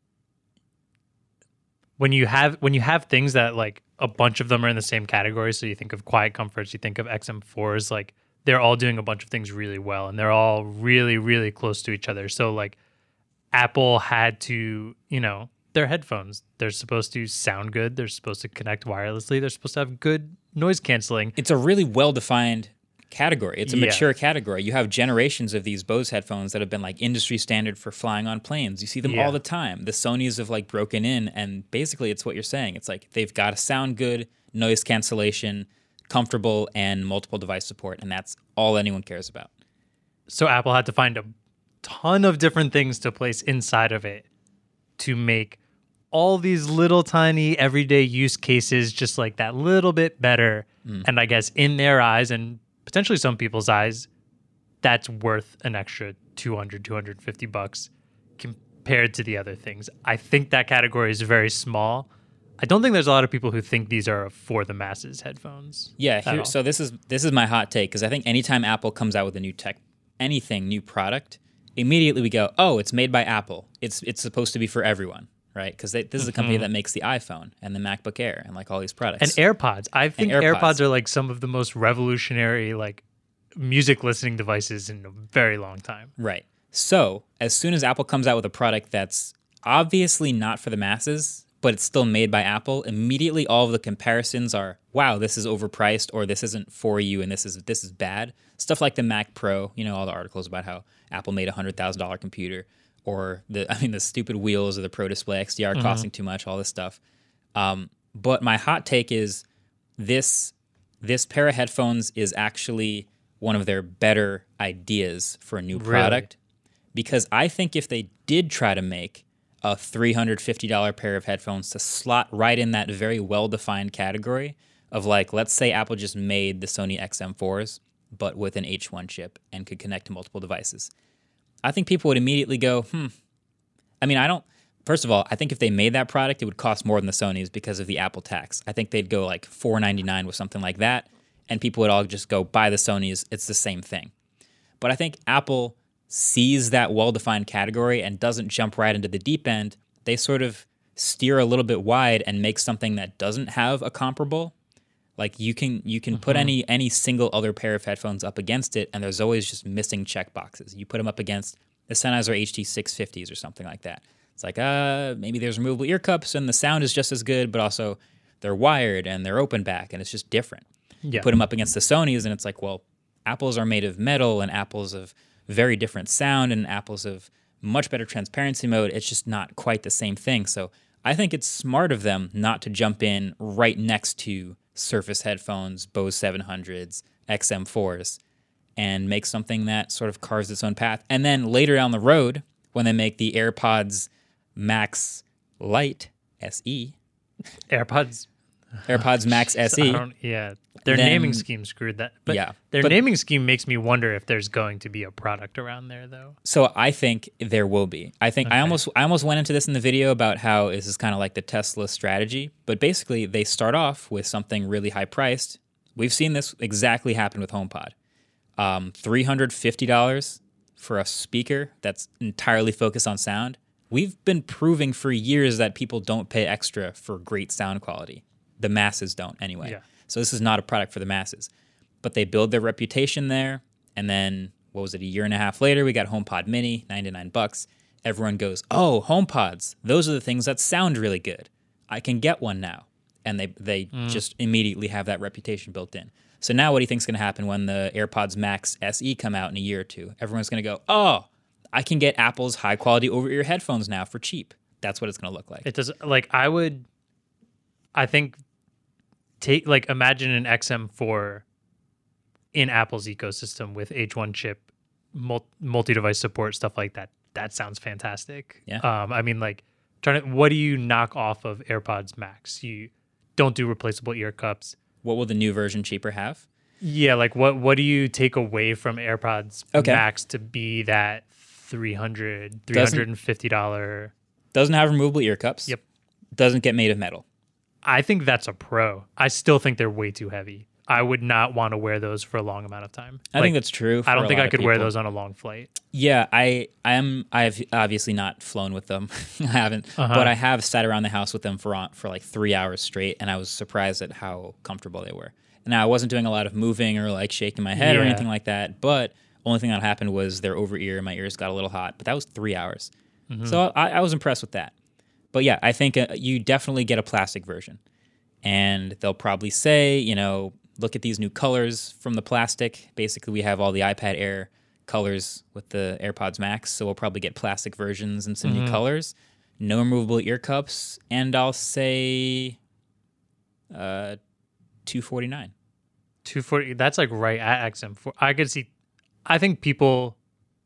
when you have when you have things that like a bunch of them are in the same category, so you think of Quiet Comforts, you think of X M fours, like they're all doing a bunch of things really well, and they're all really, really close to each other. So like Apple had to, you know, their headphones, they're supposed to sound good. They're supposed to connect wirelessly. They're supposed to have good noise canceling. It's a really well-defined category. It's a yeah. mature category. You have generations of these Bose headphones that have been like industry standard for flying on planes. You see them yeah. all the time. The Sonys have like broken in, and basically it's what you're saying. It's like they've got to sound good, noise cancellation, comfortable, and multiple device support, and that's all anyone cares about. So Apple had to find a ton of different things to place inside of it to make all these little tiny everyday use cases just like that little bit better. Mm. And I guess in their eyes and potentially some people's eyes, that's worth an extra two hundred, two hundred fifty bucks compared to the other things. I think that category is very small. I don't think there's a lot of people who think these are for the masses headphones. Yeah, here, so this is this is my hot take, because I think anytime Apple comes out with a new tech, anything, new product, immediately we go, oh, it's made by Apple. It's it's supposed to be for everyone, right? Because this is a company mm-hmm. that makes the iPhone and the MacBook Air and like all these products. And AirPods. I think AirPods. AirPods are like some of the most revolutionary like music listening devices in a very long time. Right. So as soon as Apple comes out with a product that's obviously not for the masses, but it's still made by Apple, immediately all of the comparisons are, wow, this is overpriced, or this isn't for you, and this is this is bad. Stuff like the Mac Pro, you know, all the articles about how Apple made a one hundred thousand dollars computer, or the I mean the stupid wheels of the Pro Display X D R mm-hmm. costing too much, all this stuff. Um, but my hot take is this this pair of headphones is actually one of their better ideas for a new product. Really? Because I think if they did try to make a three hundred fifty dollars pair of headphones to slot right in that very well-defined category of like, let's say Apple just made the Sony X M fours, but with an H one chip and could connect to multiple devices. I think people would immediately go, hmm. I mean, I don't, first of all, I think if they made that product, it would cost more than the Sonys because of the Apple tax. I think they'd go like four ninety-nine with something like that, and people would all just go buy the Sonys. It's the same thing. But I think Apple sees that well-defined category and doesn't jump right into the deep end. They sort of steer a little bit wide and make something that doesn't have a comparable. Like you can you can mm-hmm. put any any single other pair of headphones up against it, and there's always just missing check boxes. You put them up against the Sennheiser H T six fifties or something like that. It's like, uh, maybe there's removable ear cups and the sound is just as good, but also they're wired and they're open back and it's just different. Yeah. You put them up against the Sonys and it's like, well, Apples are made of metal and Apples of very different sound and Apples of much better transparency mode. It's just not quite the same thing. So I think it's smart of them not to jump in right next to Surface headphones, Bose seven hundreds, X M fours, and make something that sort of carves its own path. And then later down the road, when they make the AirPods Max Lite S E, AirPods, AirPods Max S E. I don't, yeah, their then, naming scheme screwed that. But yeah, their but, naming scheme makes me wonder if there's going to be a product around there, though. So I think there will be. I think okay. I almost I almost went into this in the video about how this is kind of like the Tesla strategy. But basically, they start off with something really high priced. We've seen this exactly happen with HomePod. Um, three hundred fifty dollars for a speaker that's entirely focused on sound. We've been proving for years that people don't pay extra for great sound quality. The masses don't anyway. Yeah. So this is not a product for the masses. But they build their reputation there, and then, what was it, a year and a half later, we got HomePod Mini, ninety-nine bucks. Everyone goes, oh, HomePods, those are the things that sound really good. I can get one now. And they, they mm. just immediately have that reputation built in. So now what do you think is going to happen when the AirPods Max S E come out in a year or two? Everyone's going to go, oh, I can get Apple's high-quality over-ear headphones now for cheap. That's what it's going to look like. It does. Like, I would, I think, take, like, imagine an X M four in Apple's ecosystem with H one chip, multi-device support, stuff like that. That sounds fantastic. Yeah. Um, I mean, like, trying to, what do you knock off of AirPods Max? You don't do replaceable ear cups. What will the new version cheaper have? Yeah, like what what do you take away from AirPods okay. Max to be that three hundred dollars, three hundred fifty dollars? Doesn't have removable ear cups. Yep. Doesn't get made of metal. I think that's a pro. I still think they're way too heavy. I would not want to wear those for a long amount of time. I like, think that's true. For I don't a think lot I could of wear people. those on a long flight. Yeah, I I am. I've obviously not flown with them. I haven't, uh-huh. but I have sat around the house with them for for like three hours straight, and I was surprised at how comfortable they were. Now, I wasn't doing a lot of moving or like shaking my head yeah. or anything like that, but only thing that happened was their over ear. My ears got a little hot, but that was three hours. Mm-hmm. So I, I was impressed with that. But yeah, I think uh, you definitely get a plastic version, and they'll probably say, you know, look at these new colors from the plastic. Basically, we have all the iPad Air colors with the AirPods Max, so we'll probably get plastic versions and some mm-hmm. new colors. No removable ear cups, and I'll say uh, two forty-nine. two forty. That's like right at X M four. I could see. I think people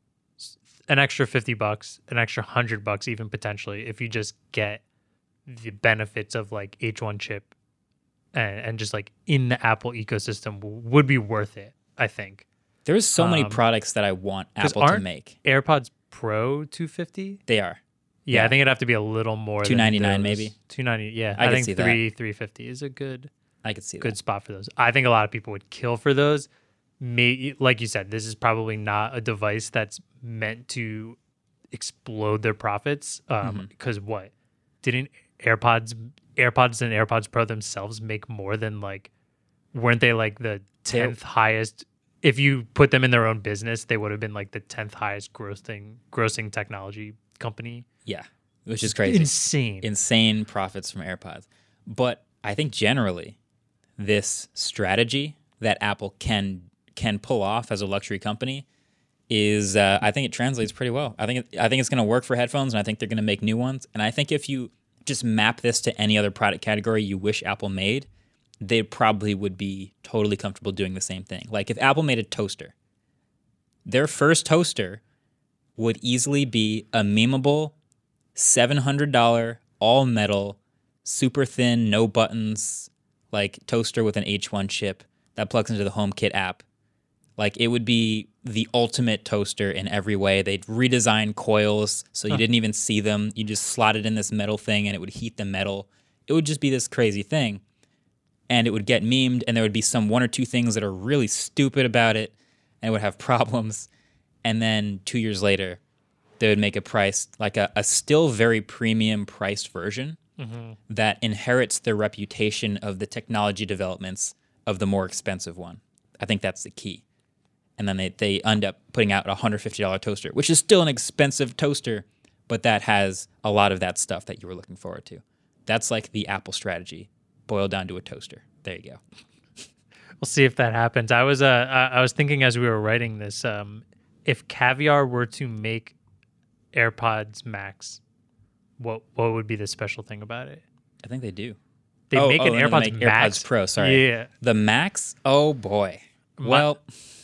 an extra fifty bucks, an extra hundred bucks, even potentially, if you just get the benefits of like H one chip and, and just like in the Apple ecosystem would be worth it. I think there's so um, many products that I want Apple to make. AirPods Pro two fifty. They are. Yeah, yeah, I think it'd have to be a little more. two ninety-nine maybe. two ninety. Yeah, I, I think see three that. three fifty is a good. I could see good that. spot for those. I think a lot of people would kill for those. May, like you said, this is probably not a device that's meant to explode their profits. Um, because mm-hmm. what didn't AirPods, AirPods and AirPods Pro themselves make more than like, weren't they like the tenth highest? If you put them in their own business, they would have been like the tenth highest grossing grossing technology company. Yeah, which is crazy. Insane, insane profits from AirPods. But I think generally, this strategy that Apple can can pull off as a luxury company is, uh, I think it translates pretty well. I think it, I think it's going to work for headphones, and I think they're going to make new ones. And I think if you just map this to any other product category you wish Apple made, they probably would be totally comfortable doing the same thing. Like if Apple made a toaster, their first toaster would easily be a memeable seven hundred dollars all metal, super thin, no buttons, like toaster with an H one chip that plugs into the HomeKit app. Like, it would be the ultimate toaster in every way. They'd redesign coils so you huh. didn't even see them. You just slot it in this metal thing and it would heat the metal. It would just be this crazy thing. And it would get memed, and there would be some one or two things that are really stupid about it, and it would have problems. And then two years later, they would make a price, like a, a still very premium priced version mm-hmm. that inherits the reputation of the technology developments of the more expensive one. I think that's the key. And then they, they end up putting out a one hundred fifty dollars toaster, which is still an expensive toaster, but that has a lot of that stuff that you were looking forward to. That's like the Apple strategy, boiled down to a toaster. There you go. We'll see if that happens. I was uh, I was thinking as we were writing this, um, if Caviar were to make AirPods Max, what what would be the special thing about it? I think they do. They oh, make oh, an AirPods make Max AirPods Pro. Sorry, yeah. The Max. Oh boy. My- well,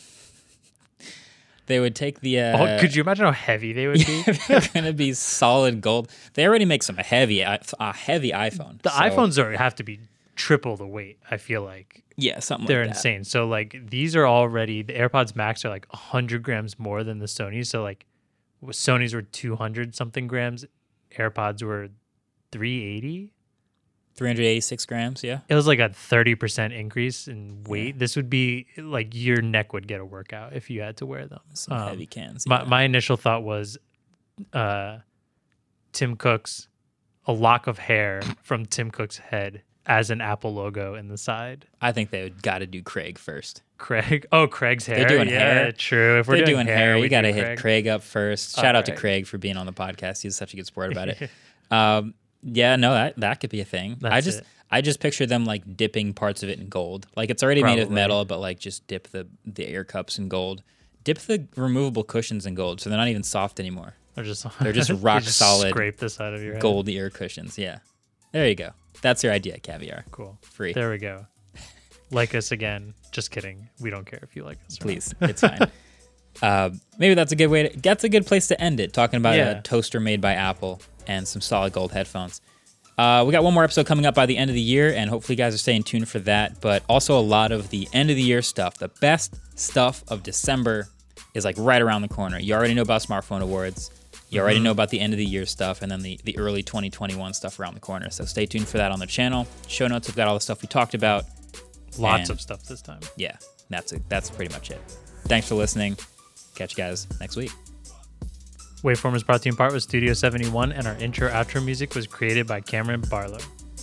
they would take the. Uh, oh, could you imagine how heavy they would be? They're gonna be solid gold. They already make some heavy, a uh, heavy iPhone. The so. iPhones are have to be triple the weight. I feel like. Yeah, something They're like that. insane. So like these are already the AirPods Max are like one hundred grams more than the Sony's. So like Sony's were two hundred something grams, AirPods were three eighty. three hundred eighty-six grams, yeah. It was like a thirty percent increase in weight. Yeah. This would be like your neck would get a workout if you had to wear them. Some um, heavy cans. My yeah. my initial thought was uh, Tim Cook's a lock of hair from Tim Cook's head as an Apple logo in the side. I think they would got to do Craig first. Craig? Oh, Craig's hair. They're doing yeah, hair. True. If we're They're doing, doing hair, hair we got to do hit Craig. Craig up first. Shout All out right. to Craig for being on the podcast. He's such a good sport about it. um, yeah, no, that that could be a thing. That's I just it. I just picture them like dipping parts of it in gold. Like it's already Probably. made of metal, but like just dip the the air cups in gold. Dip the removable cushions in gold, so they're not even soft anymore. They're just They're just rock just solid. Scrape the side of your head. Gold ear cushions. Yeah, there you go. That's your idea, Caviar. Cool. Free. There we go. Like us again. Just kidding. We don't care if you like us. or Please, it's fine. uh, maybe that's a good way. To, that's a good place to end it. Talking about Yeah. a toaster made by Apple and some solid gold headphones. Uh, we got one more episode coming up by the end of the year, and hopefully you guys are staying tuned for that. But also a lot of the end of the year stuff. The best stuff of December is like right around the corner. You already know about Smartphone Awards. You already know about the end of the year stuff, and then the, the early twenty twenty-one stuff around the corner. So stay tuned for that on the channel. Show notes have got all the stuff we talked about. Lots And, of stuff this time. Yeah, that's it. That's pretty much it. Thanks for listening. Catch you guys next week. Waveform is brought to you in part with Studio seventy-one, and our intro outro music was created by Cameron Barlow.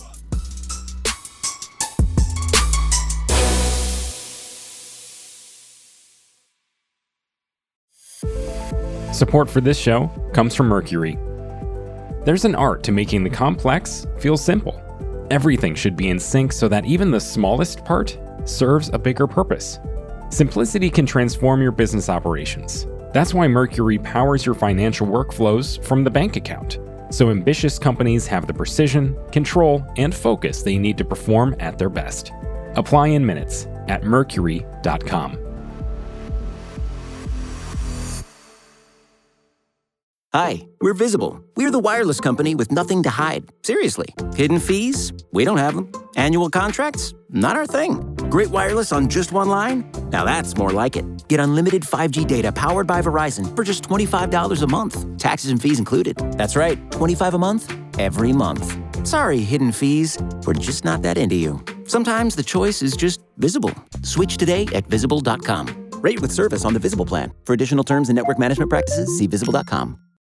Support for this show comes from Mercury. There's an art to making the complex feel simple. Everything should be in sync so that even the smallest part serves a bigger purpose. Simplicity can transform your business operations. That's why Mercury powers your financial workflows from the bank account, so ambitious companies have the precision, control, and focus they need to perform at their best. Apply in minutes at mercury dot com. Hi, we're Visible. We're the wireless company with nothing to hide. Seriously. Hidden fees? We don't have them. Annual contracts? Not our thing. Great wireless on just one line? Now that's more like it. Get unlimited five G data powered by Verizon for just twenty-five dollars a month. Taxes and fees included. That's right, twenty-five dollars a month, every month. Sorry, hidden fees. We're just not that into you. Sometimes the choice is just Visible. Switch today at visible dot com. Rate with service on the Visible plan. For additional terms and network management practices, see visible dot com.